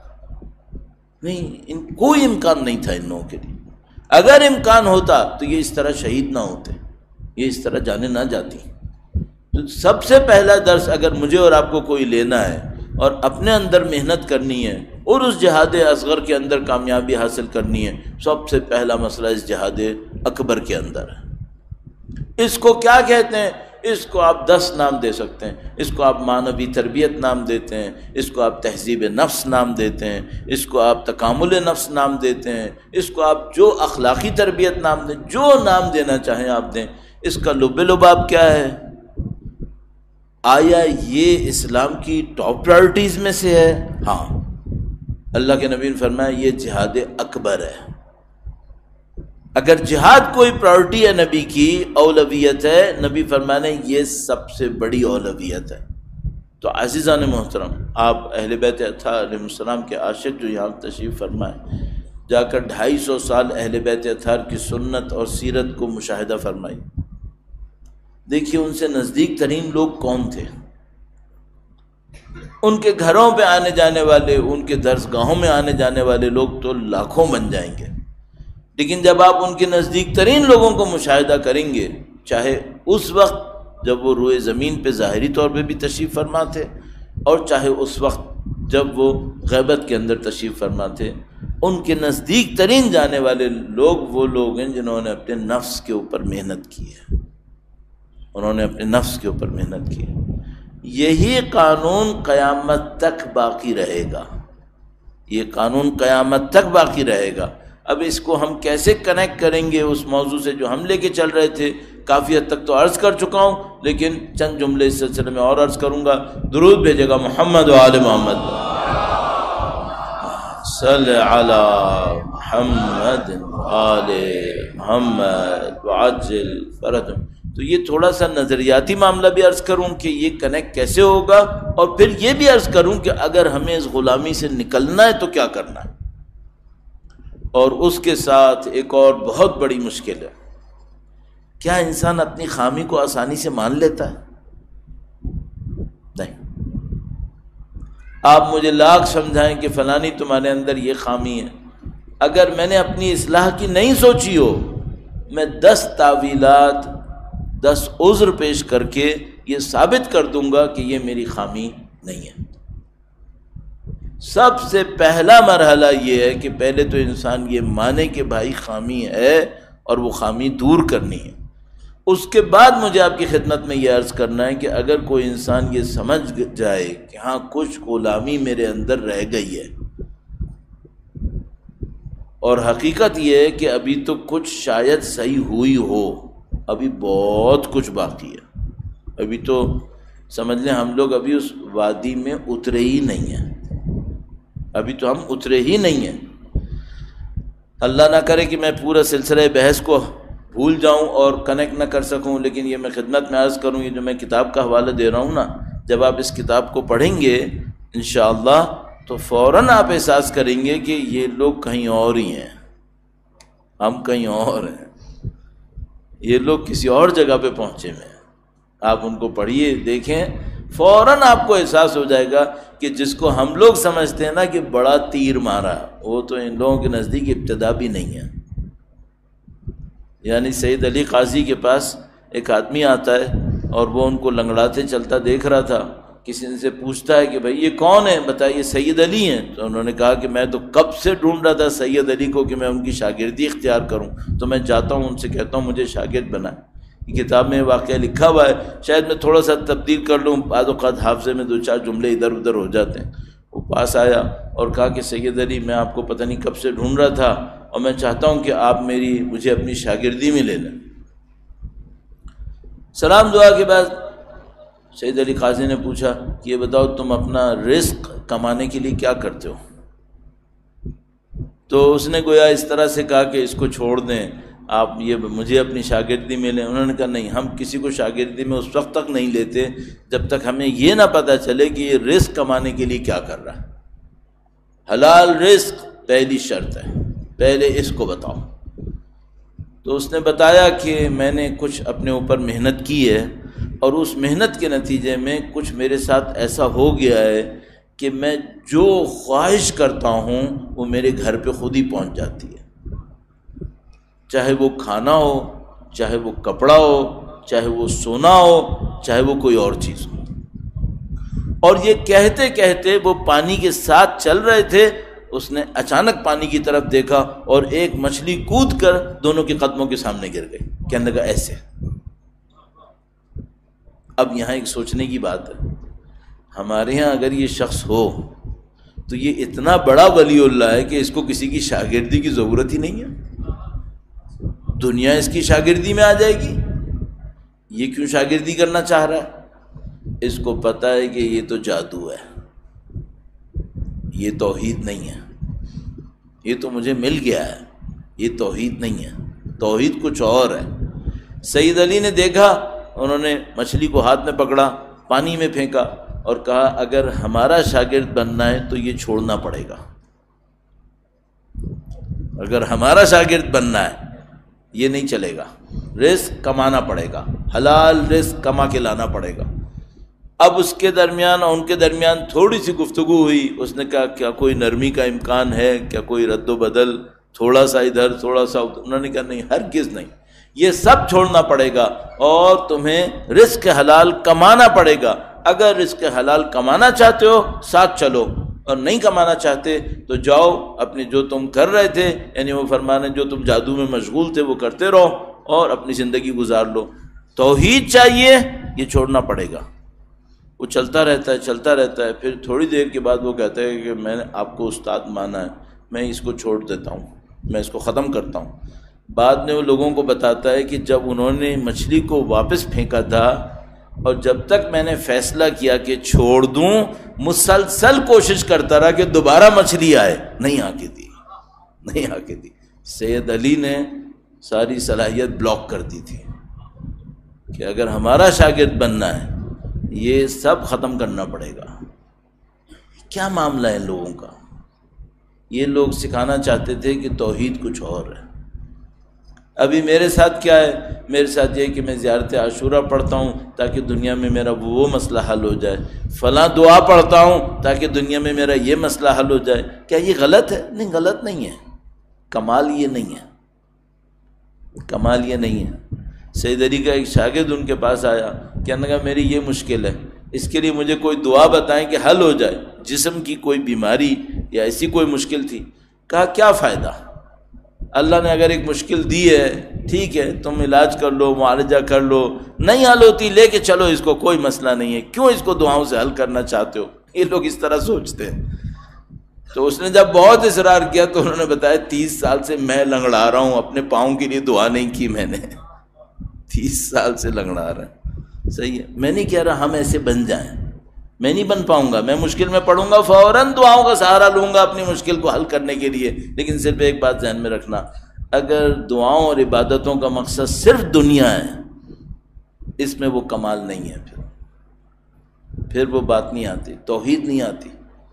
Speaker 1: نہیں، کوئی امکان نہیں تھا ان لوگوں کے لیے۔ اگر امکان ہوتا تو یہ اس طرح شہید نہ ہوتے، یہ اس طرح جانیں نہ جاتی۔ تو سب سے پہلا درس اگر مجھے اور آپ کو کوئی لینا ہے اور اپنے اندر محنت کرنی ہے اور اس جہاد اصغر کے اندر کامیابی حاصل کرنی ہے، سب سے پہلا مسئلہ اس جہاد اکبر کے اندر ہے۔ اس کو کیا کہتے ہیں؟ اس کو آپ 10 نام دے سکتے ہیں۔ اس کو آپ معنوی تربیت نام دیتے ہیں، اس کو آپ تہذیب نفس نام دیتے ہیں، اس کو آپ تکامل نفس نام دیتے ہیں، اس کو آپ جو اخلاقی تربیت نام دیں، جو نام دینا چاہیں آپ دیں۔ اس کا لب لباب کیا ہے؟ آیا یہ اسلام کی ٹاپ پرائرٹیز میں سے ہے؟ ہاں، اللہ کے نبی نے فرمایا یہ جہاد اکبر ہے۔ اگر جہاد کوئی پرائرٹی ہے نبی کی، اولویت ہے، نبی فرمانے یہ سب سے بڑی اولویت ہے۔ تو عزیزان محترم، آپ اہل بیت اطہار علیہ السلام کے عاشق جو یہاں تشریف فرمائے، جا کر 250 سال اہل بیت اطہار کی سنت اور سیرت کو مشاہدہ فرمائی۔ دیکھیے ان سے نزدیک ترین لوگ کون تھے؟ ان کے گھروں پہ آنے جانے والے، ان کے درسگاہوں میں آنے جانے والے لوگ تو لاکھوں بن جائیں گے، لیکن جب آپ ان کے نزدیک ترین لوگوں کو مشاہدہ کریں گے، چاہے اس وقت جب وہ روئے زمین پہ ظاہری طور پہ بھی تشریف فرما تھے، اور چاہے اس وقت جب وہ غیبت کے اندر تشریف فرما تھے، ان کے نزدیک ترین جانے والے لوگ وہ لوگ ہیں جنہوں نے اپنے نفس کے اوپر محنت کی ہے، انہوں نے اپنے نفس کے اوپر محنت کی ہے۔ یہی قانون قیامت تک باقی رہے گا، یہ قانون قیامت تک باقی رہے گا۔ اب اس کو ہم کیسے کنیکٹ کریں گے اس موضوع سے جو ہم لے کے چل رہے تھے؟ کافی حد تک تو عرض کر چکا ہوں، لیکن چند جملے اس سلسلے میں اور عرض کروں گا۔ درود بھیجے گا محمد و آل محمد، صلی علی محمد و آل محمد وعجل فرجهم۔ تو یہ تھوڑا سا نظریاتی معاملہ بھی عرض کروں کہ یہ کنیکٹ کیسے ہوگا، اور پھر یہ بھی عرض کروں کہ اگر ہمیں اس غلامی سے نکلنا ہے تو کیا کرنا ہے۔ اور اس کے ساتھ ایک اور بہت بڑی مشکل ہے، کیا انسان اپنی خامی کو آسانی سے مان لیتا ہے؟ نہیں۔ آپ مجھے لاکھ سمجھائیں کہ فلانی تمہارے اندر یہ خامی ہے، اگر میں نے اپنی اصلاح کی نہیں سوچی ہو، میں 10 تعویلات 10 عذر پیش کر کے یہ ثابت کر دوں گا کہ یہ میری خامی نہیں ہے۔ سب سے پہلا مرحلہ یہ ہے کہ پہلے تو انسان یہ مانے کہ بھائی خامی ہے اور وہ خامی دور کرنی ہے۔ اس کے بعد مجھے آپ کی خدمت میں یہ عرض کرنا ہے کہ اگر کوئی انسان یہ سمجھ جائے کہ ہاں کچھ غلامی میرے اندر رہ گئی ہے، اور حقیقت یہ ہے کہ ابھی تو کچھ شاید صحیح ہوئی ہو، ابھی بہت کچھ باقی ہے، ابھی تو سمجھ لیں ہم لوگ ابھی اس وادی میں اترے ہی نہیں ہیں، ابھی تو ہم اترے ہی نہیں ہیں۔ اللہ نہ کرے کہ میں پورا سلسلہ بحث کو بھول جاؤں اور کنیکٹ نہ کر سکوں، لیکن یہ میں خدمت میں عرض کروں، یہ جو میں کتاب کا حوالہ دے رہا ہوں نا، جب آپ اس کتاب کو پڑھیں گے انشاءاللہ تو فوراً آپ احساس کریں گے کہ یہ لوگ کہیں اور ہی ہیں، ہم کہیں اور ہیں، یہ لوگ کسی اور جگہ پہ پہنچے ہوئے ہیں۔ آپ ان کو پڑھیے، دیکھیں، فوراً آپ کو احساس ہو جائے گا کہ جس کو ہم لوگ سمجھتے ہیں نا کہ بڑا تیر مارا، وہ تو ان لوگوں کے نزدیک ابتدا بھی نہیں ہے۔ یعنی سید علی قاضی کے پاس ایک آدمی آتا ہے اور وہ ان کو لنگڑاتے چلتا دیکھ رہا تھا، کسی سے پوچھتا ہے کہ بھائی یہ کون ہے، بتائیے سید علی ہیں، تو انہوں نے کہا کہ میں تو کب سے ڈھونڈ رہا تھا سید علی کو کہ میں ان کی شاگردی اختیار کروں، تو میں جاتا ہوں ان سے کہتا ہوں مجھے شاگرد بنائیں۔ یہ کتاب میں واقعہ لکھا ہوا ہے، شاید میں تھوڑا سا تبدیل کر لوں، بعض اوقات حافظے میں 2-4 جملے ادھر ادھر ہو جاتے ہیں۔ وہ پاس آیا اور کہا کہ سید علی میں آپ کو پتہ نہیں کب سے ڈھونڈ رہا تھا اور میں چاہتا ہوں کہ آپ مجھے اپنی شاگردی میں لے لیں۔ سلام دعا کے بعد سید علی قاضی نے پوچھا کہ یہ بتاؤ تم اپنا رزق کمانے کے لیے کیا کرتے ہو؟ تو اس نے گویا اس طرح سے کہا کہ اس کو چھوڑ دیں، آپ یہ مجھے اپنی شاگردی میں لیں۔ انہوں نے کہا نہیں، ہم کسی کو شاگردی میں اس وقت تک نہیں لیتے جب تک ہمیں یہ نہ پتہ چلے کہ یہ رزق کمانے کے لیے کیا کر رہا ہے۔ حلال رزق پہلی شرط ہے، پہلے اس کو بتاؤ۔ تو اس نے بتایا کہ میں نے کچھ اپنے اوپر محنت کی ہے اور اس محنت کے نتیجے میں کچھ میرے ساتھ ایسا ہو گیا ہے کہ میں جو خواہش کرتا ہوں وہ میرے گھر پہ خود ہی پہنچ جاتی ہے، چاہے وہ کھانا ہو، چاہے وہ کپڑا ہو، چاہے وہ سونا ہو، چاہے وہ کوئی اور چیز ہو۔ اور یہ کہتے کہتے وہ پانی کے ساتھ چل رہے تھے، اس نے اچانک پانی کی طرف دیکھا اور ایک مچھلی کود کر دونوں کے قدموں کے سامنے گر گئی۔ کہنے لگا ایسے۔ اب یہاں ایک سوچنے کی بات ہے، ہمارے ہاں اگر یہ شخص ہو تو یہ اتنا بڑا ولی اللہ ہے کہ اس کو کسی کی شاگردی کی ضرورت ہی نہیں ہے، دنیا اس کی شاگردی میں آ جائے گی۔ یہ کیوں شاگردی کرنا چاہ رہا ہے؟ اس کو پتہ ہے کہ یہ تو جادو ہے، یہ توحید نہیں ہے، یہ تو مجھے مل گیا ہے، یہ توحید نہیں ہے، توحید کچھ اور ہے۔ سید علی نے دیکھا، انہوں نے مچھلی کو ہاتھ میں پکڑا، پانی میں پھینکا اور کہا اگر ہمارا شاگرد بننا ہے تو یہ چھوڑنا پڑے گا، اگر ہمارا شاگرد بننا ہے یہ نہیں چلے گا، رزق کمانا پڑے گا، حلال رزق کما کے لانا پڑے گا۔ اب اس کے درمیان اور ان کے درمیان تھوڑی سی گفتگو ہوئی، اس نے کہا کیا کوئی نرمی کا امکان ہے، کیا کوئی رد و بدل، تھوڑا سا ادھر تھوڑا سا ادھر؟ انہوں نے کہا نہیں، ہرگز نہیں، یہ سب چھوڑنا پڑے گا اور تمہیں رزق حلال کمانا پڑے گا۔ اگر رزق حلال کمانا چاہتے ہو ساتھ چلو، اور نہیں کمانا چاہتے تو جاؤ اپنے جو تم کر رہے تھے، یعنی وہ فرمانے جو تم جادو میں مشغول تھے وہ کرتے رہو اور اپنی زندگی گزار لو۔ توحید چاہیے، یہ چھوڑنا پڑے گا۔ وہ چلتا رہتا ہے چلتا رہتا ہے، پھر تھوڑی دیر کے بعد وہ کہتا ہے کہ میں نے آپ کو استاد مانا ہے، میں اس کو چھوڑ دیتا ہوں، میں اس کو ختم کرتا ہوں۔ بعد میں وہ لوگوں کو بتاتا ہے کہ جب انہوں نے مچھلی کو واپس پھینکا تھا اور جب تک میں نے فیصلہ کیا کہ چھوڑ دوں، مسلسل کوشش کرتا رہا کہ دوبارہ مچھلی آئے، نہیں آ کے دی، نہیں آ کے دی۔ سید علی نے ساری صلاحیت بلاک کر دی تھی کہ اگر ہمارا شاگرد بننا ہے یہ سب ختم کرنا پڑے گا۔ کیا معاملہ ہے لوگوں کا؟ یہ لوگ سکھانا چاہتے تھے کہ توحید کچھ اور ہے۔ ابھی میرے ساتھ کیا ہے؟ میرے ساتھ یہ کہ میں زیارت عاشورہ پڑھتا ہوں تاکہ دنیا میں میرا وہ مسئلہ حل ہو جائے، فلاں دعا پڑھتا ہوں تاکہ دنیا میں میرا یہ مسئلہ حل ہو جائے۔ کیا یہ غلط ہے؟ نہیں، غلط نہیں ہے، کمال یہ نہیں ہے، کمال یہ نہیں ہے۔ سید علی کا ایک شاگرد ان کے پاس آیا، کہنے لگا میری یہ مشکل ہے، اس کے لیے مجھے کوئی دعا بتائیں کہ حل ہو جائے، جسم کی کوئی بیماری یا ایسی کوئی مشکل تھی۔ کہا کیا فائدہ، اللہ نے اگر ایک مشکل دی ہے ٹھیک ہے، تم علاج کر لو، معالجہ کر لو، نہیں حل ہوتی لے کے چلو اس کو، کوئی مسئلہ نہیں ہے، کیوں اس کو دعاؤں سے حل کرنا چاہتے ہو؟ یہ لوگ اس طرح سوچتے ہیں۔ تو اس نے جب بہت اصرار کیا تو انہوں نے بتایا 30 سال سے میں لنگڑا رہا ہوں، اپنے پاؤں کے لیے دعا نہیں کی میں نے، 30 سال سے لنگڑا رہا ہے۔ صحیح ہے، میں نہیں کہہ رہا ہم ایسے بن جائیں، میں نہیں بن پاؤں گا، میں مشکل میں پڑوں گا فوراً دعاؤں کا سہارا لوں گا اپنی مشکل کو حل کرنے کے لیے، لیکن صرف ایک بات ذہن میں رکھنا، اگر دعاؤں اور عبادتوں کا مقصد صرف دنیا ہے، اس میں وہ کمال نہیں ہے، پھر وہ بات نہیں آتی، توحید نہیں آتی۔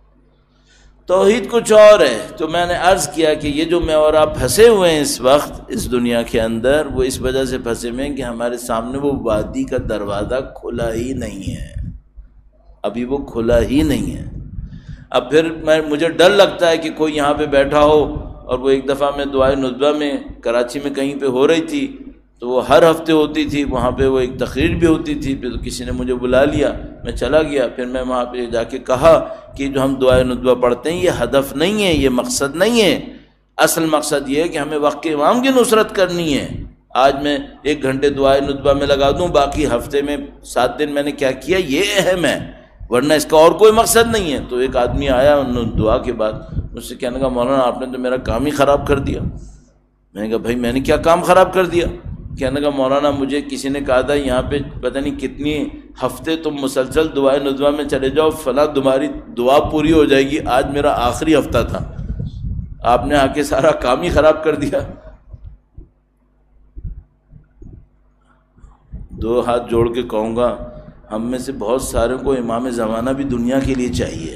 Speaker 1: توحید کچھ اور ہے۔ تو میں نے عرض کیا کہ یہ جو میں اور آپ پھنسے ہوئے ہیں اس وقت اس دنیا کے اندر، وہ اس وجہ سے پھنسے ہوئے ہیں کہ ہمارے سامنے وہ وادی کا دروازہ کھلا ہی نہیں ہے، ابھی وہ کھلا ہی نہیں ہے۔ اب پھر مجھے ڈر لگتا ہے کہ کوئی یہاں پہ بیٹھا ہو، اور وہ ایک دفعہ میں دعائے ندبہ میں کراچی میں کہیں پہ ہو رہی تھی، تو وہ ہر ہفتے ہوتی تھی، وہاں پہ وہ ایک تقریر بھی ہوتی تھی. پھر تو کسی نے مجھے بلا لیا، میں چلا گیا. پھر میں وہاں پہ جا کے کہا کہ جو ہم دعائے ندوہ پڑھتے ہیں یہ ہدف نہیں ہے، یہ مقصد نہیں ہے. اصل مقصد یہ ہے کہ ہمیں وقت کے امام کی نصرت کرنی ہے. آج میں 1 گھنٹے دعائے ندوہ میں لگا دوں، باقی ہفتے میں 7 دن میں نے کیا کیا یہ اہم ہے، ورنہ اس کا اور کوئی مقصد نہیں ہے. تو ایک آدمی آیا دعا کے بعد، مجھ سے کہنے لگا مولانا آپ نے تو میرا کام ہی خراب کر دیا. میں نے کہا بھائی میں نے کیا کام خراب کر دیا؟ کہنے لگا مولانا مجھے کسی نے کہا تھا یہاں پہ پتہ نہیں کتنی ہفتے تم مسلسل دعائے ندوہ میں چلے جاؤ فلاں تمہاری دعا پوری ہو جائے گی. آج میرا آخری ہفتہ تھا، آپ نے آ کے سارا کام ہی خراب کر دیا. 2 ہاتھ جوڑ کے کہوں گا ہم میں سے بہت سارے کو امام زمانہ بھی دنیا کے لیے چاہیے.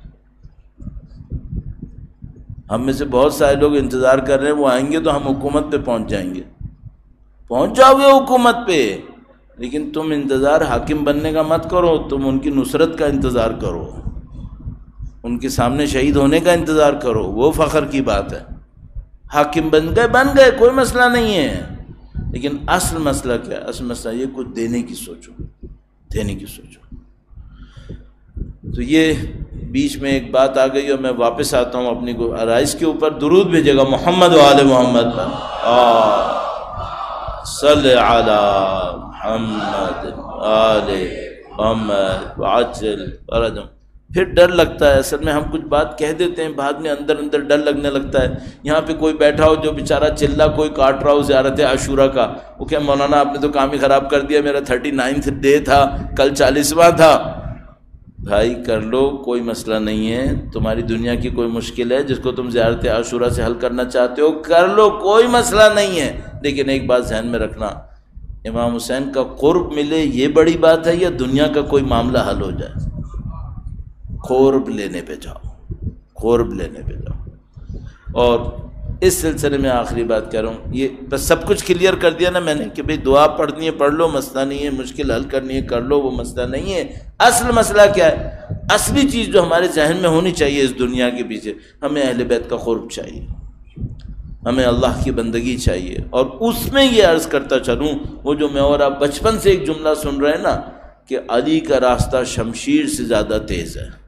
Speaker 1: ہم میں سے بہت سارے لوگ انتظار کر رہے ہیں وہ آئیں گے تو ہم حکومت پہ پہنچ جائیں گے. پہنچ جاؤ گے حکومت پہ، لیکن تم انتظار حاکم بننے کا مت کرو، تم ان کی نصرت کا انتظار کرو، ان کے سامنے شہید ہونے کا انتظار کرو. وہ فخر کی بات ہے. حاکم بن گئے کوئی مسئلہ نہیں ہے، لیکن اصل مسئلہ کیا ہے؟ اصل مسئلہ یہ کچھ دینے کی سوچو. تو یہ بیچ میں ایک بات آ گئی اور میں واپس آتا ہوں اپنی آرائش کے اوپر. درود بھیجے گا محمد و آل محمد پر. صلی علی محمد آل محمد وعجل فرجهم. پھر ڈر لگتا ہے، اصل میں ہم کچھ بات کہہ دیتے ہیں بعد میں اندر ڈر لگنے لگتا ہے. یہاں پہ کوئی بیٹھا ہو جو بیچارہ چلا کوئی کاٹ رہا ہو زیارت عاشورہ کا، وہ کہ مولانا آپ نے تو کام ہی خراب کر دیا، میرا 39 ڈے تھا، کل 40واں تھا. بھائی کر لو، کوئی مسئلہ نہیں ہے. تمہاری دنیا کی کوئی مشکل ہے جس کو تم زیارت عاشورہ سے حل کرنا چاہتے ہو کر لو، کوئی مسئلہ نہیں ہے. لیکن ایک بات ذہن میں رکھنا، امام حسین کا قرب ملے یہ بڑی بات ہے یا دنیا کا کوئی معاملہ حل ہو جائے؟ قرب لینے پہ جاؤ. اور اس سلسلے میں آخری بات کہہ رہا ہوں، یہ بس سب کچھ کلیئر کر دیا نا میں نے کہ بھئی دعا پڑھنی ہے پڑھ لو، مسئلہ نہیں ہے. مشکل حل کرنی ہے کر لو، وہ مسئلہ نہیں ہے. اصل مسئلہ کیا ہے؟ اصلی چیز جو ہمارے ذہن میں ہونی چاہیے اس دنیا کے پیچھے، ہمیں اہل بیت کا قرب چاہیے، ہمیں اللہ کی بندگی چاہیے. اور اس میں یہ عرض کرتا چلوں، وہ جو میں اور آپ بچپن سے ایک جملہ سن رہے ہیں نا کہ علی کا راستہ شمشیر سے زیادہ تیز ہے،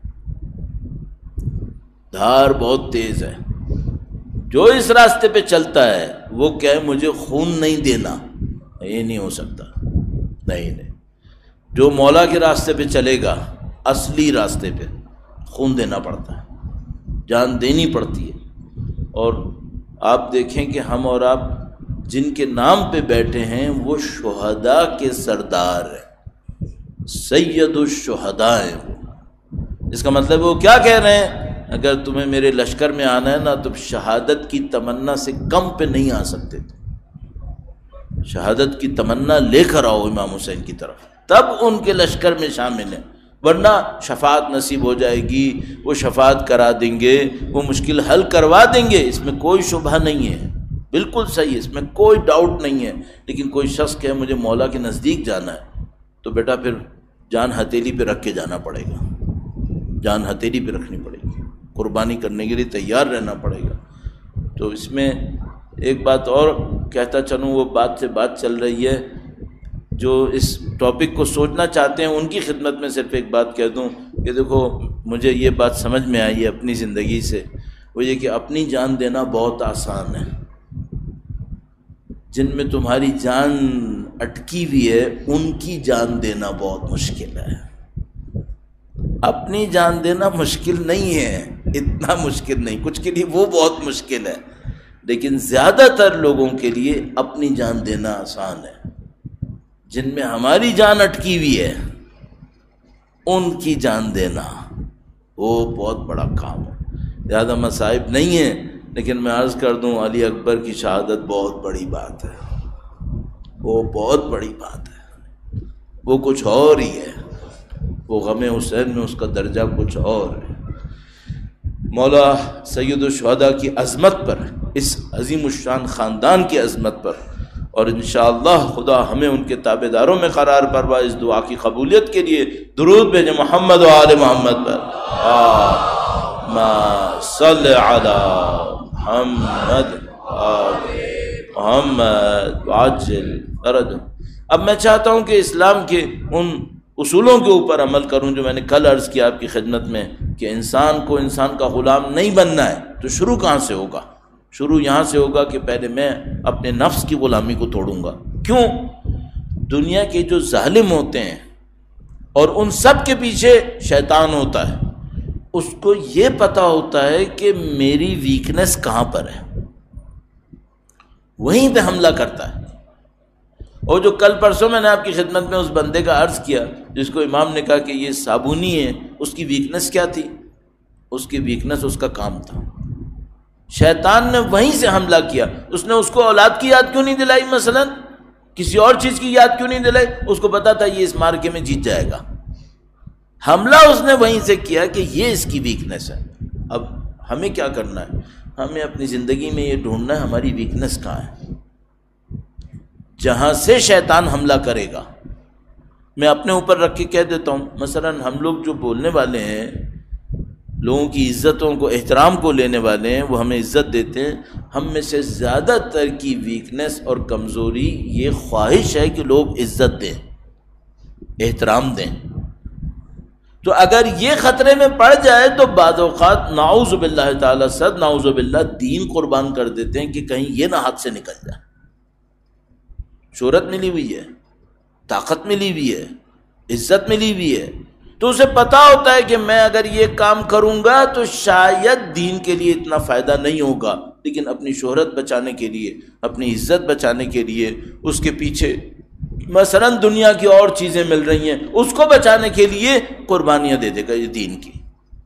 Speaker 1: دھار بہت تیز ہے. جو اس راستے پہ چلتا ہے وہ کہے مجھے خون نہیں دینا، یہ نہیں ہو سکتا. نہیں، جو مولا کے راستے پہ چلے گا اصلی راستے پہ خون دینا پڑتا ہے، جان دینی پڑتی ہے. اور آپ دیکھیں کہ ہم اور آپ جن کے نام پہ بیٹھے ہیں وہ شہداء کے سردار ہیں، سید الشہداء ہیں وہ. اس کا مطلب وہ کیا کہہ رہے ہیں؟ اگر تمہیں میرے لشکر میں آنا ہے نا تو شہادت کی تمنا سے کم پہ نہیں آ سکتے تھے. شہادت کی تمنا لے کر آؤ امام حسین کی طرف، تب ان کے لشکر میں شامل ہیں. ورنہ شفاعت نصیب ہو جائے گی، وہ شفاعت کرا دیں گے، وہ مشکل حل کروا دیں گے، اس میں کوئی شبہ نہیں ہے. بالکل صحیح ہے، اس میں کوئی ڈاؤٹ نہیں ہے. لیکن کوئی شخص کہے مجھے مولا کے نزدیک جانا ہے تو بیٹا پھر جان ہتھیلی پہ رکھ کے جانا پڑے گا، جان ہتھیلی پہ رکھنی پڑے گی، قربانی کرنے کے لیے تیار رہنا پڑے گا. تو اس میں ایک بات اور کہتا چلوں، وہ بات سے بات چل رہی ہے. جو اس ٹاپک کو سوچنا چاہتے ہیں ان کی خدمت میں صرف ایک بات کہہ دوں کہ دیکھو مجھے یہ بات سمجھ میں آئی ہے اپنی زندگی سے، وہ یہ کہ اپنی جان دینا بہت آسان ہے. جن میں تمہاری جان اٹکی ہوئی ہے ان کی جان دینا بہت مشکل ہے. اپنی جان دینا مشکل نہیں ہے، اتنا مشکل نہیں، کچھ کے لیے وہ بہت مشکل ہے، لیکن زیادہ تر لوگوں کے لیے اپنی جان دینا آسان ہے. جن میں ہماری جان اٹکی ہوئی ہے ان کی جان دینا وہ بہت بڑا کام ہے. زیادہ مصائب نہیں ہیں، لیکن میں عرض کر دوں علی اکبر کی شہادت بہت بڑی بات ہے، وہ بہت بڑی بات ہے، وہ کچھ اور ہی ہے. وہ غم حسین میں اس کا درجہ کچھ اور ہے. مولا سید الشہداء کی عظمت پر، اس عظیم الشان خاندان کی عظمت پر، اور انشاءاللہ خدا ہمیں ان کے تابعداروں میں قرار فرما. اس دعا کی قبولیت کے لیے درود بھیجیں محمد و آل محمد پر. اللہم صل علی محمد آل محمد وعجل فرجهم۔ اب میں چاہتا ہوں کہ اسلام کے ان اصولوں کے اوپر عمل کروں جو میں نے کل عرض کیا آپ کی خدمت میں، کہ انسان کو انسان کا غلام نہیں بننا ہے۔ تو شروع کہاں سے ہوگا؟ شروع یہاں سے ہوگا کہ پہلے میں اپنے نفس کی غلامی کو توڑوں گا۔ کیوں؟ دنیا کے جو ظالم ہوتے ہیں اور ان سب کے پیچھے شیطان ہوتا ہے، اس کو یہ پتہ ہوتا ہے کہ میری ویکنس کہاں پر ہے، وہیں پہ حملہ کرتا ہے۔ اور جو کل پرسوں میں نے آپ کی خدمت میں اس بندے کا عرض کیا جس کو امام نے کہا کہ یہ صابونی ہے، اس کی ویکنس کیا تھی؟ اس کی ویکنس اس کا کام تھا۔ شیطان نے وہیں سے حملہ کیا۔ اس نے اس کو اولاد کی یاد کیوں نہیں دلائی؟ مثلا کسی اور چیز کی یاد کیوں نہیں دلائی؟ اس کو پتا تھا یہ اس مارکے میں جیت جائے گا۔ حملہ اس نے وہیں سے کیا کہ یہ اس کی ویکنس ہے۔ اب ہمیں کیا کرنا ہے؟ ہمیں اپنی زندگی میں یہ ڈھونڈنا ہے ہماری ویکنس کہاں ہے، جہاں سے شیطان حملہ کرے گا۔ میں اپنے اوپر رکھ کے کہہ دیتا ہوں، مثلا ہم لوگ جو بولنے والے ہیں، لوگوں کی عزتوں کو، احترام کو لینے والے ہیں، وہ ہمیں عزت دیتے ہیں۔ ہم میں سے زیادہ تر کی ویکنس اور کمزوری یہ خواہش ہے کہ لوگ عزت دیں، احترام دیں۔ تو اگر یہ خطرے میں پڑ جائے تو بعض اوقات نعوذ باللہ تعالی صد نعوذ باللہ دین قربان کر دیتے ہیں کہ کہیں یہ نہ ہاتھ سے نکل جائے۔ شہرت ملی ہوئی ہے، طاقت ملی ہوئی ہے، عزت ملی ہوئی ہے، تو اسے پتا ہوتا ہے کہ میں اگر یہ کام کروں گا تو شاید دین کے لیے اتنا فائدہ نہیں ہوگا، لیکن اپنی شہرت بچانے کے لیے، اپنی عزت بچانے کے لیے، اس کے پیچھے مثلا دنیا کی اور چیزیں مل رہی ہیں، اس کو بچانے کے لیے قربانیاں دے دے گا یہ دین کی۔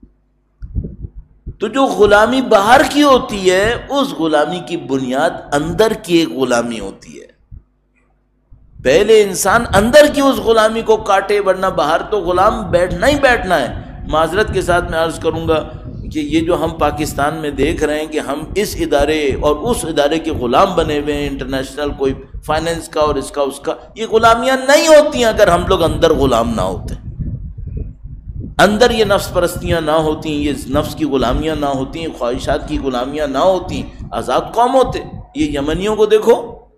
Speaker 1: تو جو غلامی باہر کی ہوتی ہے، اس غلامی کی بنیاد اندر کی ایک غلامی ہوتی ہے۔ پہلے انسان اندر کی اس غلامی کو کاٹے، ورنہ باہر تو غلام بیٹھنا ہی بیٹھنا ہے۔ معذرت کے ساتھ میں عرض کروں گا کہ یہ جو ہم پاکستان میں دیکھ رہے ہیں کہ ہم اس ادارے اور اس ادارے کے غلام بنے ہوئے ہیں، انٹرنیشنل کوئی فائنینس کا اور اس کا، یہ غلامیاں نہیں ہوتی اگر ہم لوگ اندر غلام نہ ہوتے، اندر یہ نفس پرستیاں نہ ہوتی، یہ نفس کی غلامیاں نہ ہوتی، خواہشات کی غلامیاں نہ ہوتی، آزاد قوم ہوتے۔ یہ یمنیوں کو دیکھو،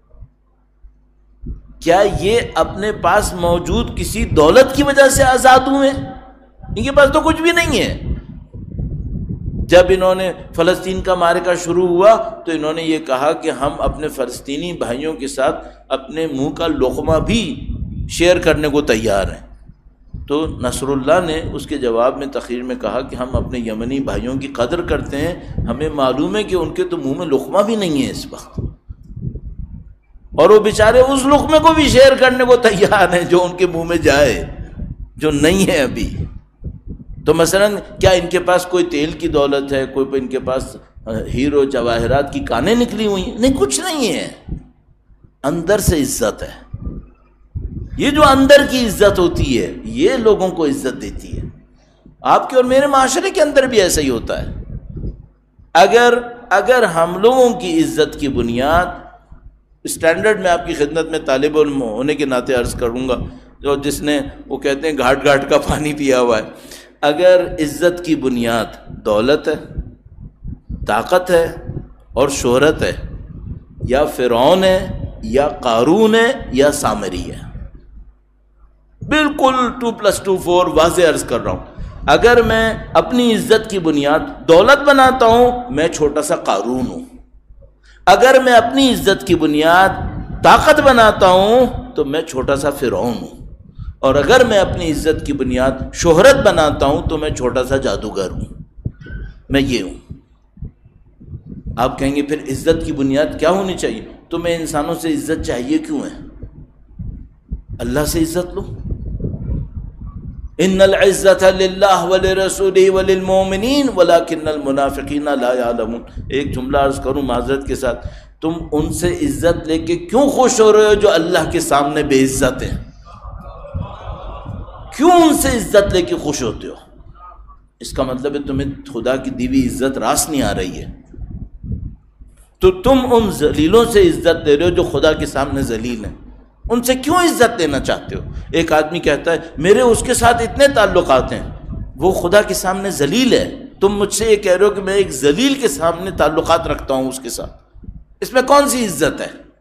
Speaker 1: کیا یہ اپنے پاس موجود کسی دولت کی وجہ سے آزاد ہوئے؟ ان کے پاس تو کچھ بھی نہیں ہے۔ جب انہوں نے فلسطین کا معرکہ شروع ہوا تو انہوں نے یہ کہا کہ ہم اپنے فلسطینی بھائیوں کے ساتھ اپنے منہ کا لقمہ بھی شیئر کرنے کو تیار ہیں۔ تو نصر اللہ نے اس کے جواب میں تقریر میں کہا کہ ہم اپنے یمنی بھائیوں کی قدر کرتے ہیں، ہمیں معلوم ہے کہ ان کے تو منہ میں لقمہ بھی نہیں ہے اس وقت، اور وہ بیچارے اس لقمے کو بھی شیئر کرنے کو تیار ہیں جو ان کے منہ میں جائے، جو نہیں ہے ابھی۔ تو مثلا کیا ان کے پاس کوئی تیل کی دولت ہے، کوئی ان کے پاس ہیرو جواہرات کی کانیں نکلی ہوئی ہیں؟ نہیں، کچھ نہیں ہے۔ اندر سے عزت ہے۔ یہ جو اندر کی عزت ہوتی ہے یہ لوگوں کو عزت دیتی ہے۔ آپ کے اور میرے معاشرے کے اندر بھی ایسا ہی ہوتا ہے۔ اگر ہم لوگوں کی عزت کی بنیاد اسٹینڈرڈ میں آپ کی خدمت میں طالب علم ہونے کے ناطے عرض کروں گا، جو جس نے وہ کہتے ہیں گھاٹ گھاٹ کا پانی پیا ہوا ہے، اگر عزت کی بنیاد دولت ہے، طاقت ہے اور شہرت ہے، یا فرعون ہے یا قارون ہے یا سامری ہے، بالکل 2+2=4 واضح عرض کر رہا ہوں۔ اگر میں اپنی عزت کی بنیاد دولت بناتا ہوں، میں چھوٹا سا قارون ہوں۔ اگر میں اپنی عزت کی بنیاد طاقت بناتا ہوں تو میں چھوٹا سا فرعون ہوں، اور اگر میں اپنی عزت کی بنیاد شہرت بناتا ہوں تو میں چھوٹا سا جادوگر ہوں۔ میں یہ ہوں۔ آپ کہیں گے پھر عزت کی بنیاد کیا ہونی چاہیے؟ تمہیں انسانوں سے عزت چاہیے کیوں ہے؟ اللہ سے عزت لو۔ ان العزت للہ ولرسولہ وللمؤمنین ولکن المنافقین لا یعلمون۔ ایک جملہ عرض کروں معذرت کے ساتھ، تم ان سے عزت لے کے کیوں خوش ہو رہے ہو جو اللہ کے سامنے بے عزت ہیں؟ کیوں ان سے عزت لے کے خوش ہوتے ہو؟ اس کا مطلب ہے تمہیں خدا کی دی ہوئی عزت راس نہیں آ رہی ہے، تو تم ان ذلیلوں سے عزت لے رہے ہو جو خدا کے سامنے ذلیل ہیں۔ ان سے کیوں عزت لینا چاہتے ہو؟ ایک آدمی کہتا ہے میرے اس کے ساتھ اتنے تعلقات ہیں، وہ خدا کے سامنے ذلیل ہے، تم مجھ سے یہ کہہ رہے ہو کہ میں ایک ذلیل کے سامنے تعلقات رکھتا ہوں اس کے ساتھ، اس میں کون سی عزت ہے؟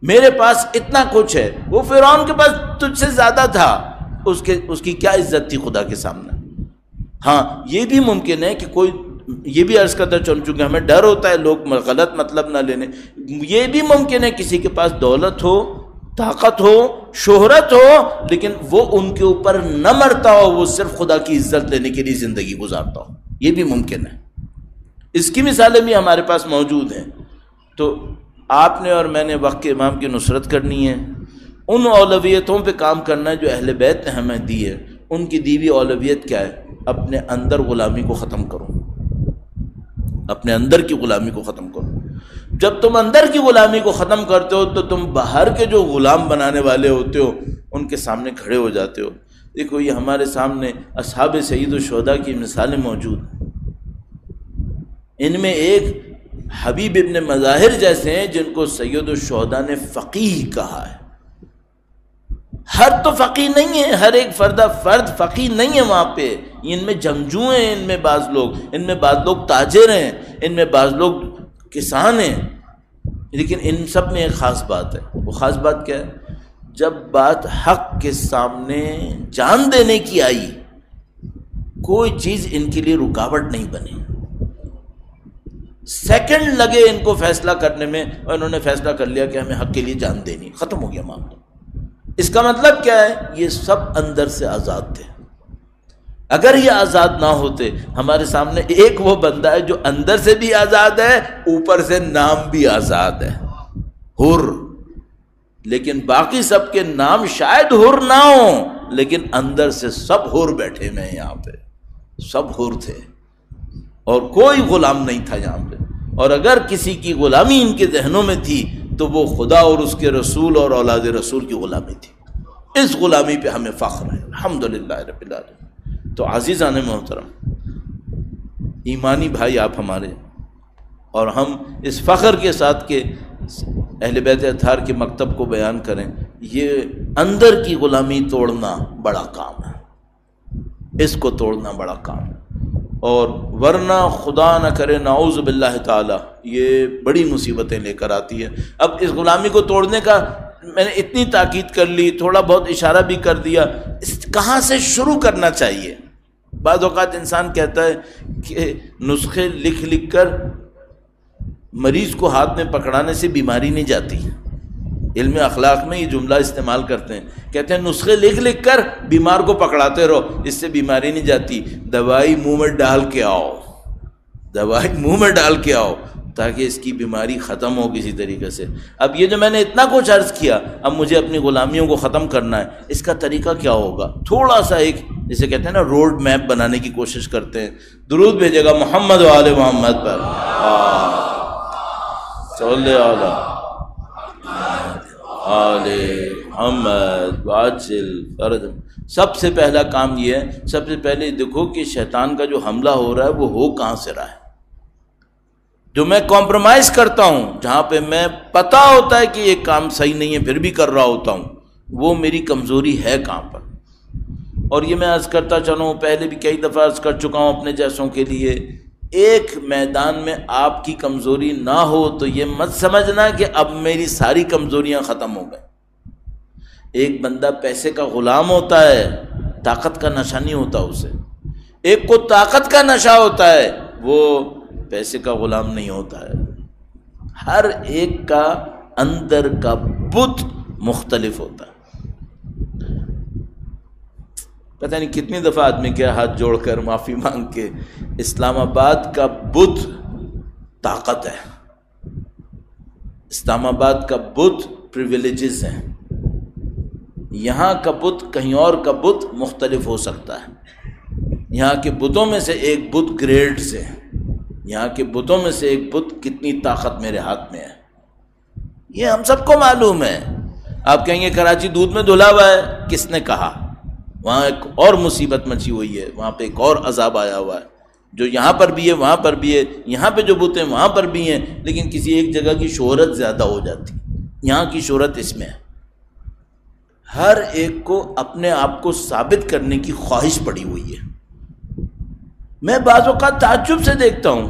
Speaker 1: میرے پاس اتنا کچھ ہے، وہ فرعون کے پاس تجھ سے زیادہ تھا، اس کی کیا عزت تھی خدا کے سامنے؟ ہاں یہ بھی ممکن ہے کہ کوئی، یہ بھی عرض کرتا چونکہ ہمیں ڈر ہوتا ہے لوگ غلط مطلب نہ لینے، یہ بھی ممکن ہے کسی کے پاس دولت ہو، طاقت ہو، شہرت ہو، لیکن وہ ان کے اوپر نہ مرتا ہو، وہ صرف خدا کی عزت لینے کے لیے زندگی گزارتا ہو، یہ بھی ممکن ہے۔ اس کی مثالیں بھی ہمارے پاس موجود ہیں۔ تو آپ نے اور میں نے وقت کے امام کی نصرت کرنی ہے، ان اولویتوں پہ کام کرنا ہے جو اہل بیت نے ہمیں دی ہے۔ ان کی دیوی اولویت کیا ہے؟ اپنے اندر غلامی کو ختم کرو، اپنے اندر کی غلامی کو ختم کرو۔ جب تم اندر کی غلامی کو ختم کرتے ہو تو تم باہر کے جو غلام بنانے والے ہوتے ہو ان کے سامنے کھڑے ہو جاتے ہو۔ دیکھو یہ ہمارے سامنے اصحاب سید الشہداء کی مثالیں موجود ہیں، ان میں ایک حبیب ابن مظاہر جیسے ہیں جن کو سید الشہداء نے فقیہ کہا ہے۔ ہر تو فقیہ نہیں ہے، ہر ایک فرد فقیہ نہیں ہے وہاں پہ، ان میں جنگجو ہیں، ان میں بعض لوگ تاجر ہیں، ان میں بعض لوگ کسان ہیں، لیکن ان سب میں ایک خاص بات ہے۔ وہ خاص بات کیا ہے؟ جب بات حق کے سامنے جان دینے کی آئی، کوئی چیز ان کے لیے رکاوٹ نہیں بنی، سیکنڈ لگے ان کو فیصلہ کرنے میں، اور انہوں نے فیصلہ کر لیا کہ ہمیں حق کے لیے جان دینی، ختم ہو گیا معاملہ۔ اس کا مطلب کیا ہے؟ یہ سب اندر سے آزاد تھے۔ اگر یہ آزاد نہ ہوتے، ہمارے سامنے ایک وہ بندہ ہے جو اندر سے بھی آزاد ہے، اوپر سے نام بھی آزاد ہے، حر، لیکن باقی سب کے نام شاید حر نہ ہوں، لیکن اندر سے سب حر بیٹھے ہوئے ہیں، یہاں پہ سب حر تھے اور کوئی غلام نہیں تھا یہاں پہ۔ اور اگر کسی کی غلامی ان کے ذہنوں میں تھی تو وہ خدا اور اس کے رسول اور اولاد رسول کی غلامی تھی۔ اس غلامی پہ ہمیں فخر ہے، الحمدللہ رب العالمین۔ تو عزیزان محترم، ایمانی بھائی آپ ہمارے، اور ہم اس فخر کے ساتھ کہ اہل بیت اطہار کے مکتب کو بیان کریں، یہ اندر کی غلامی توڑنا بڑا کام ہے، اس کو توڑنا بڑا کام ہے، اور ورنہ خدا نہ کرے نعوذ باللہ تعالی یہ بڑی مصیبتیں لے کر آتی ہے۔ اب اس غلامی کو توڑنے کا میں نے اتنی تاکید کر لی، تھوڑا بہت اشارہ بھی کر دیا، کہاں سے شروع کرنا چاہیے؟ بعض اوقات انسان کہتا ہے کہ نسخے لکھ لکھ کر مریض کو ہاتھ میں پکڑانے سے بیماری نہیں جاتی۔ علم اخلاق میں یہ جملہ استعمال کرتے ہیں، کہتے ہیں نسخے لکھ لکھ کر بیمار کو پکڑاتے رہو، اس سے بیماری نہیں جاتی، دوائی منہ میں ڈال کے آؤ، دوائی منہ میں ڈال کے آؤ تاکہ اس کی بیماری ختم ہو کسی طریقے سے۔ اب یہ جو میں نے اتنا کچھ عرض کیا، اب مجھے اپنی غلامیوں کو ختم کرنا ہے، اس کا طریقہ کیا ہوگا؟ تھوڑا سا ایک جسے کہتے ہیں نا روڈ میپ بنانے کی کوشش کرتے ہیں۔ درود بھیجے گا محمد و آل محمد پر، صلی اللہ آل محمد واجل فرج۔ سب سے پہلا کام یہ ہے، سب سے پہلے دیکھو کہ شیطان کا جو حملہ ہو رہا ہے وہ ہو کہاں سے رہا ہے۔ جو میں کمپرومائز کرتا ہوں، جہاں پہ میں پتہ ہوتا ہے کہ یہ کام صحیح نہیں ہے پھر بھی کر رہا ہوتا ہوں، وہ میری کمزوری ہے کہاں پر۔ اور یہ میں عرض کرتا چلوں، پہلے بھی کئی دفعہ عرض کر چکا ہوں اپنے جیسوں کے لیے، ایک میدان میں آپ کی کمزوری نہ ہو تو یہ مت سمجھنا کہ اب میری ساری کمزوریاں ختم ہو گئیں۔ ایک بندہ پیسے کا غلام ہوتا ہے، طاقت کا نشہ نہیں ہوتا اسے۔ ایک کو طاقت کا نشہ ہوتا ہے، وہ پیسے کا غلام نہیں ہوتا ہے۔ ہر ایک کا اندر کا بت مختلف ہوتا ہے۔ پتہ نہیں کتنی دفعہ آدمی کیا ہاتھ جوڑ کر معافی مانگ کے، اسلام آباد کا بت طاقت ہے، اسلام آباد کا بت پریویلیجز ہیں، یہاں کا بت کہیں اور کا بت مختلف ہو سکتا ہے۔ یہاں کے بتوں میں سے ایک بت گریڈ سے، یہاں کے بتوں میں سے ایک بت کتنی طاقت میرے ہاتھ میں ہے، یہ ہم سب کو معلوم ہے۔ آپ کہیں گے کراچی دودھ میں دھلا ہوا ہے، کس نے کہا؟ وہاں ایک اور مصیبت مچی ہوئی ہے، وہاں پہ ایک اور عذاب آیا ہوا ہے، جو یہاں پر بھی ہے وہاں پر بھی ہے، یہاں پہ جو بت ہیں وہاں پر بھی ہیں، لیکن کسی ایک جگہ کی شہرت زیادہ ہو جاتی، یہاں کی شہرت اس میں ہے۔ ہر ایک کو اپنے آپ کو ثابت کرنے کی خواہش پڑی ہوئی ہے۔ میں بعض اوقات تعجب سے دیکھتا ہوں،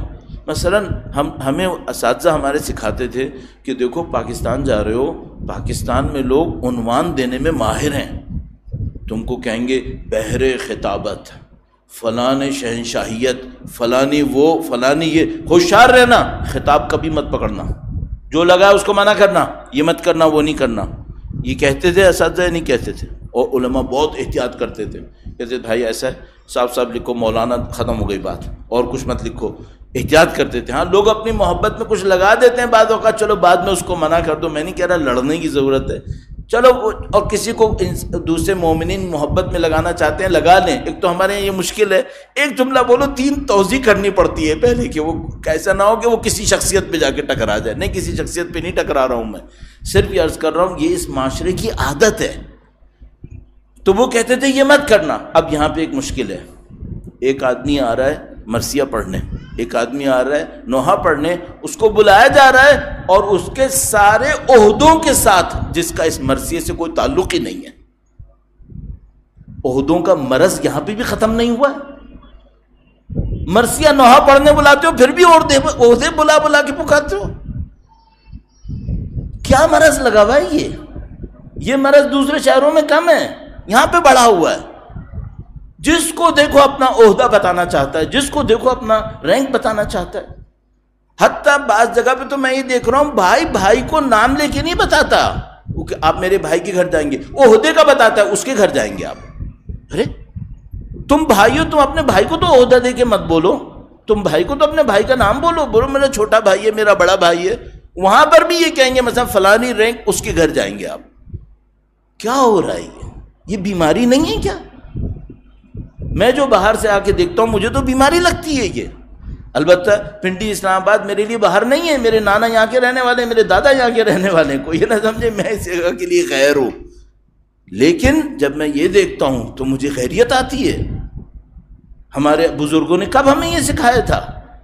Speaker 1: مثلا ہمیں اساتذہ ہمارے سکھاتے تھے کہ دیکھو پاکستان جا رہے ہو، پاکستان میں لوگ عنوان دینے میں ماہر ہیں، تم کو کہیں گے بحر خطابت، فلاں شہنشاہیت، فلانی وہ فلانی یہ، ہوشیار رہنا، خطاب کبھی مت پکڑنا، جو لگا ہے اس کو منع کرنا، یہ مت کرنا وہ نہیں کرنا. یہ کہتے تھے اساتذہ، نہیں کہتے تھے. اور علماء بہت احتیاط کرتے تھے، کہتے بھائی ایسا ہے، صاحب صاحب لکھو مولانا، ختم ہو گئی بات، اور کچھ مت لکھو. احتیاط کرتے تھے. ہاں لوگ اپنی محبت میں کچھ لگا دیتے ہیں بعد اوقات، چلو بعد میں اس کو منع کر دو. میں نہیں کہہ رہا لڑنے کی ضرورت ہے، چلو، اور کسی کو دوسرے مومنین محبت میں لگانا چاہتے ہیں لگا لیں. ایک تو ہمارے یہاں یہ مشکل ہے، ایک جملہ بولو 3 توضیح کرنی پڑتی ہے پہلے، کہ وہ ایسا نہ ہو کہ وہ کسی شخصیت پہ جا کے ٹکرا جائے. نہیں، کسی شخصیت پہ نہیں ٹکرا رہا ہوں میں، صرف یہ عرض کر رہا ہوں یہ اس معاشرے کی عادت ہے. تو وہ کہتے تھے یہ مت کرنا. اب یہاں پہ ایک مشکل ہے، ایک آدمی آ رہا ہے مرثیہ پڑھنے، ایک آدمی آ رہا ہے نوحہ پڑھنے، اس کو بلایا جا رہا ہے اور اس کے سارے عہدوں کے ساتھ، جس کا اس مرثیے سے کوئی تعلق ہی نہیں ہے. عہدوں کا مرض یہاں پہ بھی ختم نہیں ہوا ہے. مرثیہ نوحہ پڑھنے بلاتے ہو، پھر بھی عہدے بلا بلا کے پکارتے ہو. کیا مرض لگا ہوا ہے یہ مرض دوسرے شہروں میں کم ہے، یہاں پہ بڑھا ہوا ہے. جس کو دیکھو اپنا عہدہ بتانا چاہتا ہے، جس کو دیکھو اپنا رینک بتانا چاہتا ہے. حتیٰ بعض جگہ پہ تو میں یہ دیکھ رہا ہوں بھائی کو نام لے کے نہیں بتاتا، آپ میرے بھائی کے گھر جائیں گے، عہدے کا بتاتا ہے، اس کے گھر جائیں گے آپ. ارے تم بھائی ہو، تم اپنے بھائی کو تو عہدہ دے کے مت بولو، تم بھائی کو تو اپنے بھائی کا نام بولو میرا چھوٹا بھائی ہے، میرا بڑا بھائی ہے. وہاں پر بھی یہ کہیں گے مثلا فلانی رینک، اس کے گھر جائیں گے آپ. کیا ہو رہا ہے یہ بیماری نہیں ہے کیا؟ میں جو باہر سے آ کے دیکھتا ہوں مجھے تو بیماری لگتی ہے یہ. البتہ پنڈی اسلام آباد میرے لیے باہر نہیں ہے، میرے نانا یہاں کے رہنے والے، میرے دادا یہاں کے رہنے والے ہیں، کوئی یہ نہ سمجھے میں اس جگہ کے لیے غیر ہوں. لیکن جب میں یہ دیکھتا ہوں تو مجھے خیریت آتی ہے. ہمارے بزرگوں نے کب ہمیں یہ سکھایا تھا؟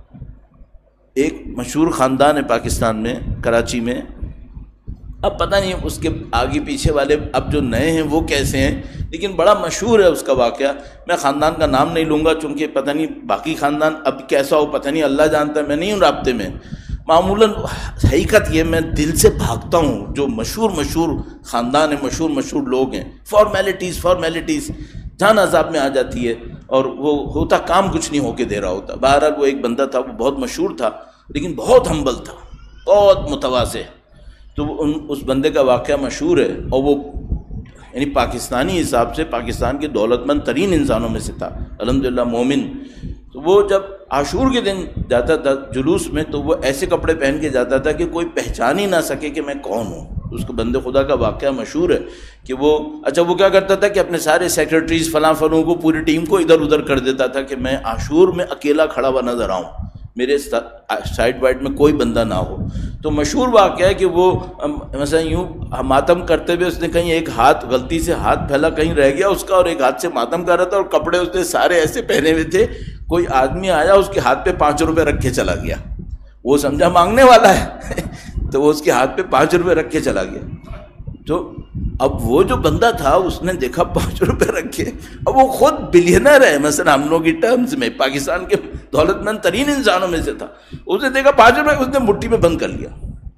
Speaker 1: ایک مشہور خاندان ہے پاکستان میں، کراچی میں، اب پتہ نہیں اس کے آگے پیچھے والے اب جو نئے ہیں وہ کیسے ہیں، لیکن بڑا مشہور ہے اس کا واقعہ. میں خاندان کا نام نہیں لوں گا چونکہ پتہ نہیں باقی خاندان اب کیسا ہو، پتہ نہیں اللہ جانتا ہے، میں نہیں ہوں رابطے میں. معمولاً حقیقت یہ میں دل سے بھاگتا ہوں، جو مشہور خاندان ہیں، مشہور لوگ ہیں، فارمیلٹیز جان عذاب میں آ جاتی ہے، اور وہ ہوتا کام کچھ نہیں ہو کے دے رہا ہوتا. بہرحال وہ ایک بندہ تھا، وہ بہت مشہور تھا لیکن بہت ہمبل تھا، بہت متواضع. تو اس بندے کا واقعہ مشہور ہے، اور وہ یعنی پاکستانی حساب سے پاکستان کے دولت مند ترین انسانوں میں سے تھا، الحمدللہ مومن. تو وہ جب عاشور کے دن جاتا تھا جلوس میں تو وہ ایسے کپڑے پہن کے جاتا تھا کہ کوئی پہچان ہی نہ سکے کہ میں کون ہوں. اس کو بندے خدا کا واقعہ مشہور ہے کہ وہ کیا کرتا تھا کہ اپنے سارے سیکرٹریز فلاں کو پوری ٹیم کو ادھر ادھر کر دیتا تھا کہ میں عاشور میں اکیلا کھڑا ہوا نظر آؤں، میرے سائڈ وائڈ میں کوئی بندہ نہ ہو. تو مشہور واقعہ ہے کہ وہ مثلا یوں ماتم کرتے ہوئے اس نے کہیں ایک ہاتھ غلطی سے ہاتھ پھیلا کہیں رہ گیا اس کا، اور ایک ہاتھ سے ماتم کر رہا تھا، اور کپڑے اس نے سارے ایسے پہنے ہوئے تھے. کوئی آدمی آیا اس کے ہاتھ پہ 5 روپے رکھ کے چلا گیا، وہ سمجھا مانگنے والا ہے تو وہ اس کے ہاتھ پہ 5 روپے رکھ کے چلا گیا. تو اب وہ جو بندہ تھا اس نے دیکھا 5 روپے رکھے، اب وہ خود بلینر ہے مثلا ہم لوگ کی ٹرمز میں، پاکستان کے دولت مند ترین انسانوں میں سے تھا. اس نے دیکھا 5 روپے، اس نے مٹھی میں بند کر لیا،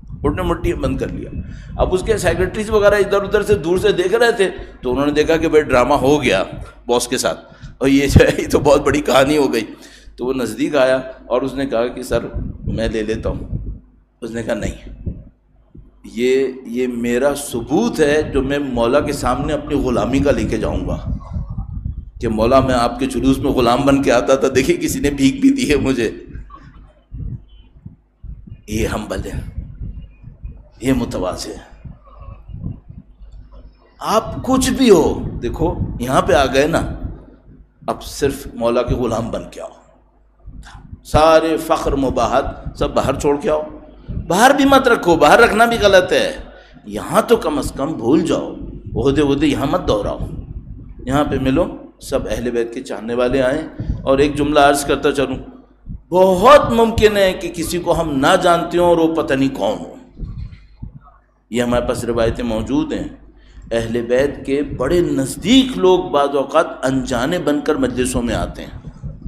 Speaker 1: اب اس کے سیکرٹریز وغیرہ ادھر ادھر سے دور سے دیکھ رہے تھے، تو انہوں نے دیکھا کہ بھائی ڈرامہ ہو گیا باس کے ساتھ، اور یہ جو ہے یہ تو بہت بڑی کہانی ہو گئی. تو وہ نزدیک آیا اور اس نے کہا کہ سر میں لے لیتا ہوں. اس نے کہا نہیں، یہ میرا ثبوت ہے جو میں مولا کے سامنے اپنی غلامی کا لے کے جاؤں گا کہ مولا میں آپ کے جلوس میں غلام بن کے آتا تھا، دیکھیے کسی نے بھیک بھی دی ہے مجھے. یہ ہمبل ہے، یہ متواضع ہے. آپ کچھ بھی ہو، دیکھو یہاں پہ آ گئے نا، اب صرف مولا کے غلام بن کے آؤ، سارے فخر مباحت سب باہر چھوڑ کے آؤ. باہر بھی مت رکھو، باہر رکھنا بھی غلط ہے، یہاں تو کم از کم بھول جاؤ، عہدے یہاں مت دوہراؤ، یہاں پہ ملو، سب اہل بیت کے چاہنے والے آئیں. اور ایک جملہ عرض کرتا چلوں، بہت ممکن ہے کہ کسی کو ہم نہ جانتے ہوں اور وہ پتہ نہیں کون ہو. یہ ہمارے پاس روایتیں موجود ہیں، اہل بیت کے بڑے نزدیک لوگ بعض اوقات انجانے بن کر مجلسوں میں آتے ہیں،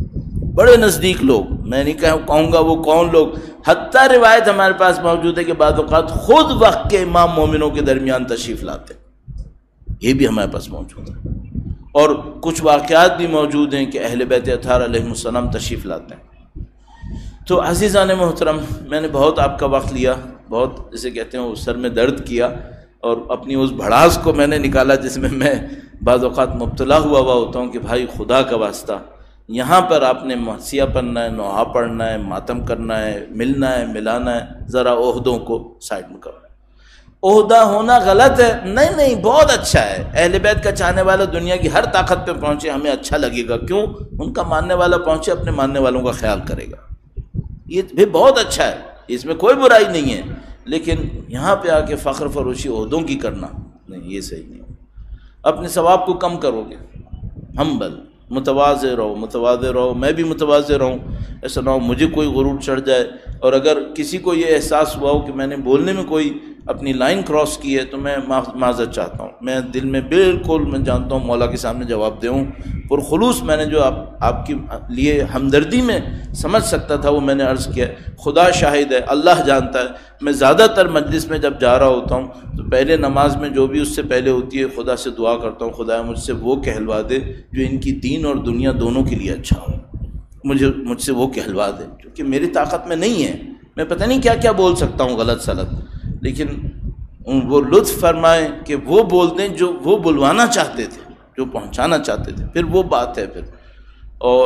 Speaker 1: بڑے نزدیک لوگ، میں نہیں کہوں گا وہ کون لوگ، حتیٰ روایت ہمارے پاس موجود ہے کہ بعض اوقات خود وقت کے امام مومنوں کے درمیان تشریف لاتے، یہ بھی ہمارے پاس موجود ہے۔ اور کچھ واقعات بھی موجود ہیں کہ اہل بیت اطہار علیہ السلام تشریف لاتے ہیں۔ تو عزیزان محترم، میں نے بہت آپ کا وقت لیا، بہت جسے کہتے ہیں وہ سر میں درد کیا، اور اپنی اس بھڑاس کو میں نے نکالا جس میں میں بعض اوقات مبتلا ہوا ہوتا ہوں کہ بھائی خدا کا واسطہ یہاں پر آپ نے مرثیہ پڑھنا ہے، نوحہ پڑھنا ہے، ماتم کرنا ہے، ملنا ہے، ملانا ہے، ذرا عہدوں کو سائڈ میں کرو۔ عہدہ ہونا غلط ہے؟ نہیں، بہت اچھا ہے۔ اہل بیت کا چاہنے والا دنیا کی ہر طاقت پہ پہنچے، ہمیں اچھا لگے گا، کیوں؟ ان کا ماننے والا پہنچے، اپنے ماننے والوں کا خیال کرے گا، یہ بھی بہت اچھا ہے، اس میں کوئی برائی نہیں ہے۔ لیکن یہاں پہ آ کے فخر فروشی عہدوں کی کرنا نہیں، یہ صحیح نہیں۔ اپنے ثواب کو کم کرو گے، ہمبل، متواضع رہو، میں بھی متواضع رہوں، ایسا نہ ہو مجھے کوئی غرور چڑھ جائے، اور اگر کسی کو یہ احساس ہوا ہو کہ میں نے بولنے میں کوئی اپنی لائن کراس کی ہے تو میں معذرت چاہتا ہوں۔ میں دل میں بالکل میں جانتا ہوں مولا کے سامنے جواب دوں، پرخلوص میں نے جو آپ کے لیے ہمدردی میں سمجھ سکتا تھا وہ میں نے عرض کیا۔ خدا شاہد ہے، اللہ جانتا ہے، میں زیادہ تر مجلس میں جب جا رہا ہوتا ہوں تو پہلے نماز میں جو بھی اس سے پہلے ہوتی ہے خدا سے دعا کرتا ہوں، خدا مجھ سے وہ کہلوا دے جو ان کی دین اور دنیا دونوں کے لیے اچھا ہو، مجھ سے وہ کہلوا دے، کیونکہ میری طاقت میں نہیں ہے، میں پتہ نہیں کیا کیا بول سکتا ہوں غلط سلط، لیکن وہ لطف فرمائے کہ وہ بول دیں جو وہ بلوانا چاہتے تھے، جو پہنچانا چاہتے تھے، پھر وہ بات ہے۔ پھر اور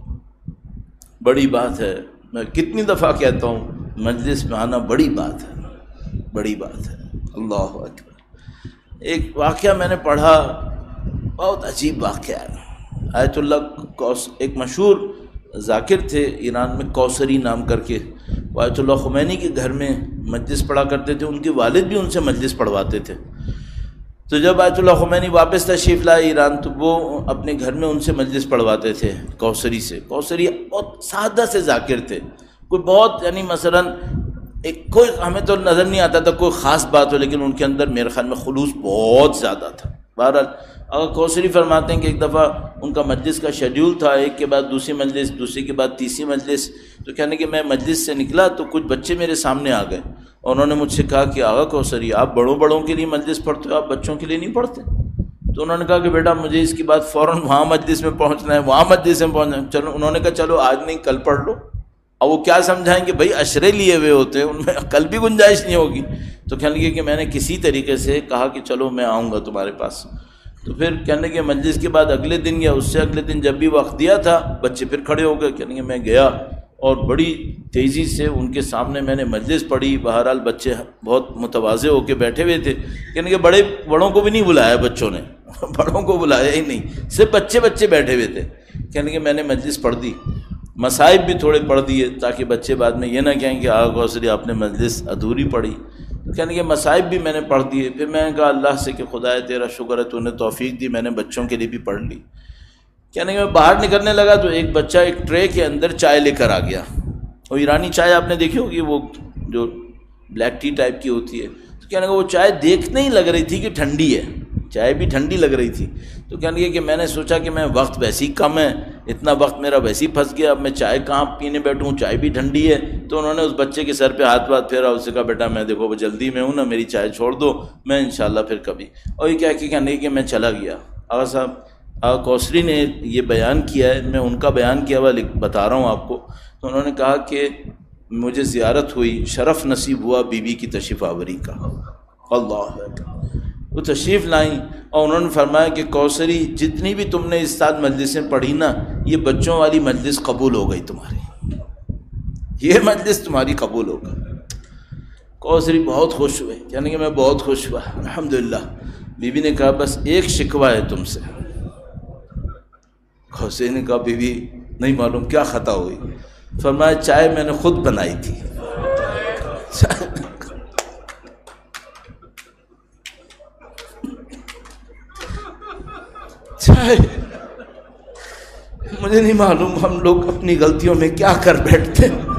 Speaker 1: بڑی بات ہے، میں کتنی دفعہ کہتا ہوں مجلس میں آنا بڑی بات ہے، بڑی بات ہے، اللہ اکبر۔ ایک واقعہ میں نے پڑھا، بہت عجیب واقعہ ہے۔ آیت اللہ ایک مشہور ذاکر تھے ایران میں، کوثری نام کر کے، آیت اللہ خمینی کے گھر میں مجلس پڑھا کرتے تھے، ان کے والد بھی ان سے مجلس پڑھواتے تھے۔ تو جب آیت اللہ خمینی واپس تشریف لائے ایران تو وہ اپنے گھر میں ان سے مجلس پڑھواتے تھے کوثری سے۔ کوثری بہت سادہ سے ذاکر تھے، کوئی بہت یعنی مثلا کوئی ہمیں تو نظر نہیں آتا تھا کوئی خاص بات ہو، لیکن ان کے اندر میرے خیال میں خلوص بہت زیادہ تھا۔ بہرحال اگر کوثری فرماتے ہیں کہ ایک دفعہ ان کا مجلس کا شیڈیول تھا، ایک کے بعد دوسری مجلس، دوسری کے بعد تیسری مجلس، تو کہنے کہ میں مجلس سے نکلا تو کچھ بچے میرے سامنے آ گئے اور انہوں نے مجھ سے کہا کہ آغا کوثری آپ بڑوں کے لیے مجلس پڑھتے ہو، آپ بچوں کے لیے نہیں پڑھتے؟ تو انہوں نے کہا کہ بیٹا مجھے اس کی بات فوراً وہاں مجلس میں پہنچنا ہے، وہاں مجلس میں پہنچنا ہے۔ چلو انہوں نے کہا چلو آج نہیں کل پڑھ لو۔ اب وہ کیا سمجھائیں کہ بھائی اشرے لیے ہوئے ہوتے ہیں، ان میں کل بھی گنجائش نہیں ہوگی۔ تو کہنے لگے کہ میں نے کسی طریقے سے کہا کہ چلو میں آؤں گا تمہارے پاس۔ تو پھر کہنے کہ مجلس کے بعد اگلے دن یا اس سے اگلے دن جب بھی وقت دیا تھا بچے پھر کھڑے ہو گئے، کہنے کہ میں گیا اور بڑی تیزی سے ان کے سامنے میں نے مجلس پڑھی۔ بہرحال بچے بہت متواضع ہو کے بیٹھے ہوئے تھے، کہنے کہ بڑوں کو بھی نہیں بلایا بچوں نے، بڑوں کو بلایا ہی نہیں، صرف بچے بیٹھے ہوئے تھے۔ کہنے کہ میں نے مجلس پڑھ دی، مصائب بھی تھوڑے پڑھ دیے تاکہ بچے بعد میں یہ نہ کہیں کہ آغا کوثری آپ نے مجلس ادھوری پڑھی۔ کہنے کہ مصائب بھی میں نے پڑھ دیے۔ پھر میں نے کہا اللہ سے کہ خدایا تیرا شکر ہے تو نے توفیق دی، میں نے بچوں کے لیے بھی پڑھ لی۔ کہنے کہ میں باہر نکلنے لگا تو ایک بچہ ایک ٹرے کے اندر چائے لے کر آ گیا، اور ایرانی چائے آپ نے دیکھی ہوگی وہ جو بلیک ٹی ٹائپ کی ہوتی ہے۔ تو کہنے کہ وہ چائے دیکھنے ہی لگ رہی تھی کہ ٹھنڈی ہے، چائے بھی ٹھنڈی لگ رہی تھی۔ تو کہنے لگے کہ میں نے سوچا کہ میں وقت ویسے ہی کم ہے، اتنا وقت میرا ویسے ہی پھنس گیا، اب میں چائے کہاں پینے بیٹھوں، چائے بھی ٹھنڈی ہے۔ تو انہوں نے اس بچے کے سر پہ ہاتھ پھیرا، اس سے کہا بیٹا میں دیکھو جلدی میں ہوں نا، میری چائے چھوڑ دو، میں انشاءاللہ پھر کبھی۔ اور یہ کہنے لگے کہ میں چلا گیا۔ آغا صاحب آغا کوثری نے یہ بیان کیا ہے، میں ان کا بیان کیا ہوا بتا رہا ہوں آپ کو۔ تو انہوں نے کہا کہ مجھے زیارت ہوئی، شرف نصیب ہوا بی بی کی تشریف آوری کا۔ اللہ وہ تشریف لائیں اور انہوں نے فرمایا کہ کوثری جتنی بھی تم نے اس سال مجلسیں پڑھی نا، یہ بچوں والی مجلس قبول ہو گئی تمہاری، یہ مجلس تمہاری قبول ہو گئی۔ کوثری بہت خوش ہوئے، یعنی کہ میں بہت خوش ہوا الحمدللہ۔ بی بی نے کہا بس ایک شکوہ ہے تم سے۔ کوثری نے کہا بی بی نہیں معلوم کیا خطا ہوئی؟ فرمایا چائے میں نے خود بنائی تھی۔ چائے مجھے نہیں معلوم ہم لوگ اپنی غلطیوں میں کیا کر بیٹھتے ہیں،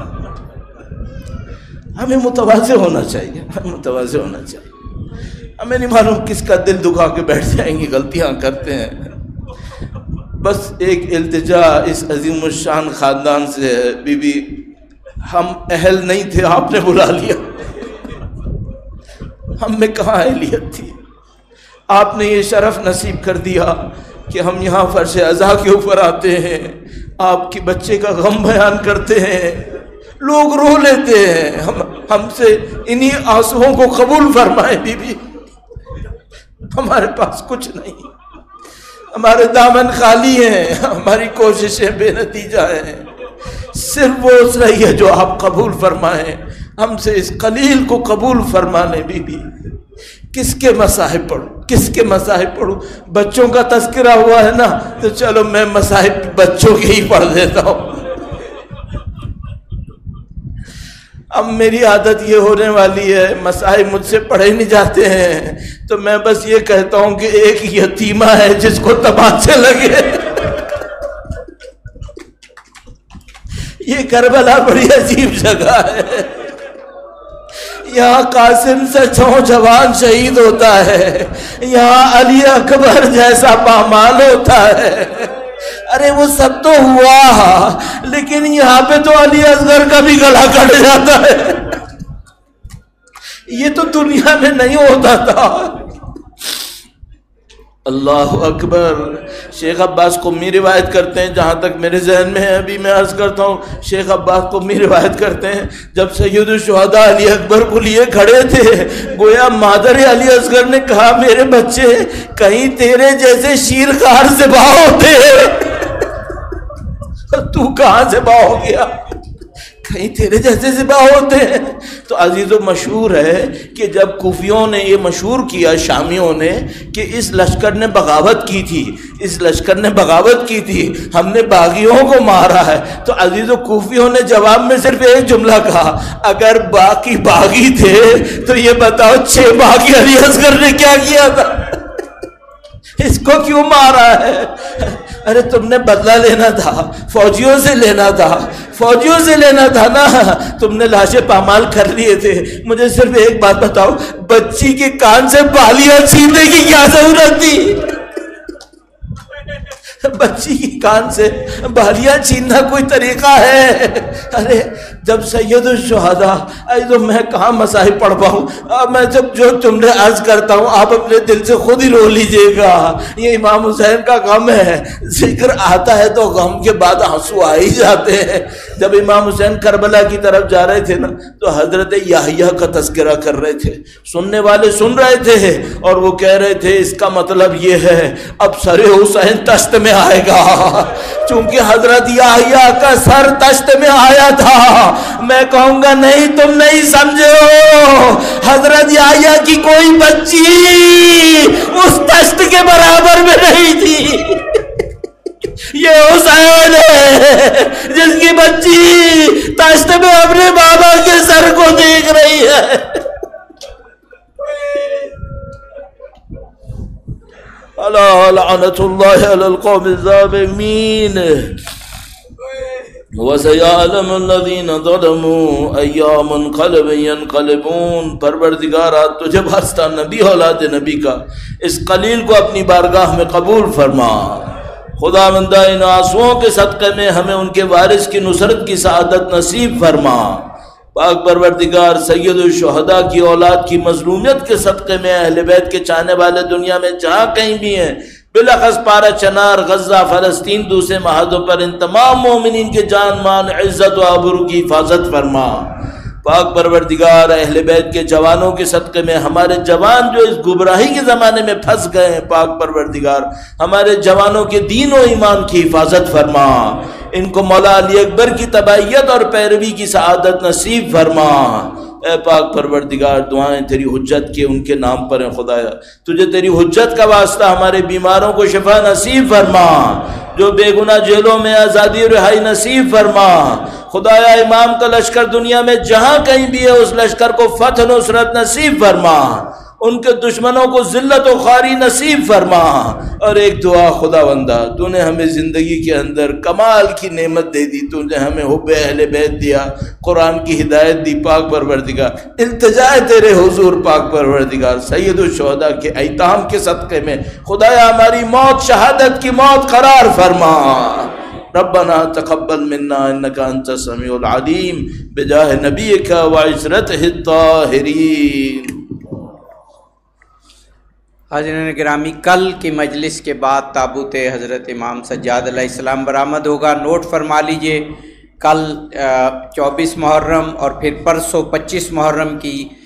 Speaker 1: ہمیں متواضع ہونا چاہیے، متواضع ہونا چاہیے۔ ہمیں نہیں معلوم کس کا دل دکھا کے بیٹھ جائیں گے، غلطیاں کرتے ہیں۔ بس ایک التجا اس عظیم الشان خاندان سے ہے، بی بی ہم اہل نہیں تھے، آپ نے بلا لیا، ہم میں کہاں اہلیت تھی، آپ نے یہ شرف نصیب کر دیا کہ ہم یہاں فرش عزا کے اوپر آتے ہیں، آپ کے بچے کا غم بیان کرتے ہیں، لوگ رو لیتے ہیں، ہم سے انہی آنسوؤں کو قبول فرمائے بی بی، ہمارے پاس کچھ نہیں، ہمارے دامن خالی ہیں، ہماری کوششیں بے نتیجہ ہیں، صرف وہ صحیح ہے جو آپ قبول فرمائیں، ہم سے اس قلیل کو قبول فرمانے بی بی۔ کس کے مصاحب پڑھوں، کس کے مصاحب پڑھوں؟ بچوں کا تذکرہ ہوا ہے نا تو چلو میں مصاحب بچوں کے ہی پڑھ دیتا ہوں۔ اب میری عادت یہ ہونے والی ہے، مصاحب مجھ سے پڑھے نہیں جاتے ہیں تو میں بس یہ کہتا ہوں کہ ایک یتیمہ ہے جس کو تماچے لگے۔ یہ کربلا بڑی عجیب جگہ ہے، یہاں قاسم سے نوجوان شہید ہوتا ہے، یہاں علی اکبر جیسا پامال ہوتا ہے، ارے وہ سب تو ہوا لیکن یہاں پہ تو علی اصغر کا بھی گلا کٹ جاتا ہے، یہ تو دنیا میں نہیں ہوتا تھا۔ اللہ اکبر۔ شیخ عباس قمی روایت کرتے ہیں، جہاں تک میرے ذہن میں ہے ابھی میں عرض کرتا ہوں، شیخ عباس قمی روایت کرتے ہیں جب سید الشہداء علی اکبر کو لیے کھڑے تھے، گویا مادر علی اصغر نے کہا میرے بچے کہیں تیرے جیسے شیرخوار ذبح ہوتے، تو کہاں ذبح ہو گیا، کہیں تیرے جیسے ذبح ہوتے ہیں۔ تو عزیز و مشہور ہے کہ جب کوفیوں نے یہ مشہور کیا، شامیوں نے، کہ اس لشکر نے بغاوت کی تھی، اس لشکر نے بغاوت کی تھی، ہم نے باغیوں کو مارا ہے، تو عزیز و کوفیوں نے جواب میں صرف ایک جملہ کہا، اگر باقی باغی تھے تو یہ بتاؤ 6 باغی علی اصغر نے کیا کیا تھا، اس کو کیوں مارا ہے؟ ارے تم نے بدلہ لینا تھا، فوجیوں سے لینا تھا، فوجیوں سے لینا تھا نا، تم نے لاشیں پامال کر لیے تھے۔ مجھے صرف ایک بات بتاؤ، بچی کے کان سے بالیاں چھیننے کی کیا ضرورت تھی؟ بچی کی کان سے بالیاں چھیننا کوئی طریقہ ہے؟ ارے جب سید الشہداء، تو میں کہاں مصاحب پڑھ پاؤں، میں جب جو تم نے عرض کرتا ہوں آپ اپنے دل سے خود ہی رو لیجئے گا۔ یہ امام حسین کا غم ہے، ذکر آتا ہے تو غم کے بعد آنسو آ ہی جاتے ہیں۔ جب امام حسین کربلا کی طرف جا رہے تھے نا تو حضرت یحییٰ کا تذکرہ کر رہے تھے، سننے والے سن رہے تھے اور وہ کہہ رہے تھے اس کا مطلب یہ ہے اب سر حسین تشت میں آئے گا، چونکہ حضرت یحییٰ کا سر تشت میں آیا تھا۔ میں کہوں گا نہیں تم نہیں سمجھے ہو، حضرت یحییٰ کی کوئی بچی اس تشت کے برابر میں نہیں تھی، یہ حسین ہے جس کی بچی تشت میں اپنے بابا کے سر کو دیکھ رہی ہے۔ الا لعنت اللہ علی القوم الظالمین وَسَيَعْلَمُ الَّذِينَ ظَلَمُوا أَيَّ مُنْقَلِبٍ يَنْقَلِبُونَ۔ پروردگارا تجھے واسطہ نبی اولاد نبی کا اس قلیل کو اپنی بارگاہ میں قبول فرما، خدا مندہ ان آنسوؤں کے صدقے میں ہمیں ان کے وارث کی نصرت کی سعادت نصیب فرما۔ پاک پروردگار سید الشہداء کی اولاد کی مظلومیت کے صدقے میں اہل بیت کے چاہنے والے دنیا میں جہاں کہیں بھی ہیں، بلخص پارا چنار، غزہ، فلسطین، دوسرے معاہدوں پر ان تمام مومنین کے جان مان، عزت و آبرو کی حفاظت فرما۔ پاک پروردگار اہل بیت کے جوانوں کے صدقے میں ہمارے جوان جو اس گمراہی کے زمانے میں پھنس گئے ہیں، پاک پروردگار ہمارے جوانوں کے دین و ایمان کی حفاظت فرما، ان کو مولا علی اکبر کی تبعیت اور پیروی کی سعادت نصیب فرما۔ اے پاک پروردگار دعائیں تیری حجت کے ان کے نام پر ہیں، خدایا تجھے تیری حجت کا واسطہ ہمارے بیماروں کو شفا نصیب فرما، جو بے گناہ جیلوں میں آزادی و رہائی نصیب فرما۔ خدایا امام کا لشکر دنیا میں جہاں کہیں بھی ہے اس لشکر کو فتح نصرت نصیب فرما۔ ان کے دشمنوں کو ذلت و خواری نصیب فرما۔ اور ایک دعا، خداوندہ تو نے ہمیں زندگی کے اندر کمال کی نعمت دے دی، تو نے ہمیں حب اہل بیت دیا، قرآن کی ہدایت دی، پاک پروردگار التجا ہے تیرے حضور پاک پروردگار سید الشہداء کے ایتام کے صدقے میں خدایا ہماری موت شہادت کی موت قرار فرما۔ ربنا تقبل منا انك انت السميع العليم بجاہ نبیک وعشرته الطاہرین۔
Speaker 2: حاضرین گرامی، کل کی مجلس کے بعد تابوت حضرت امام سجاد علیہ السلام برآمد ہوگا۔ نوٹ فرما لیجئے، کل 24 محرم اور پھر پرسوں 25 محرم کی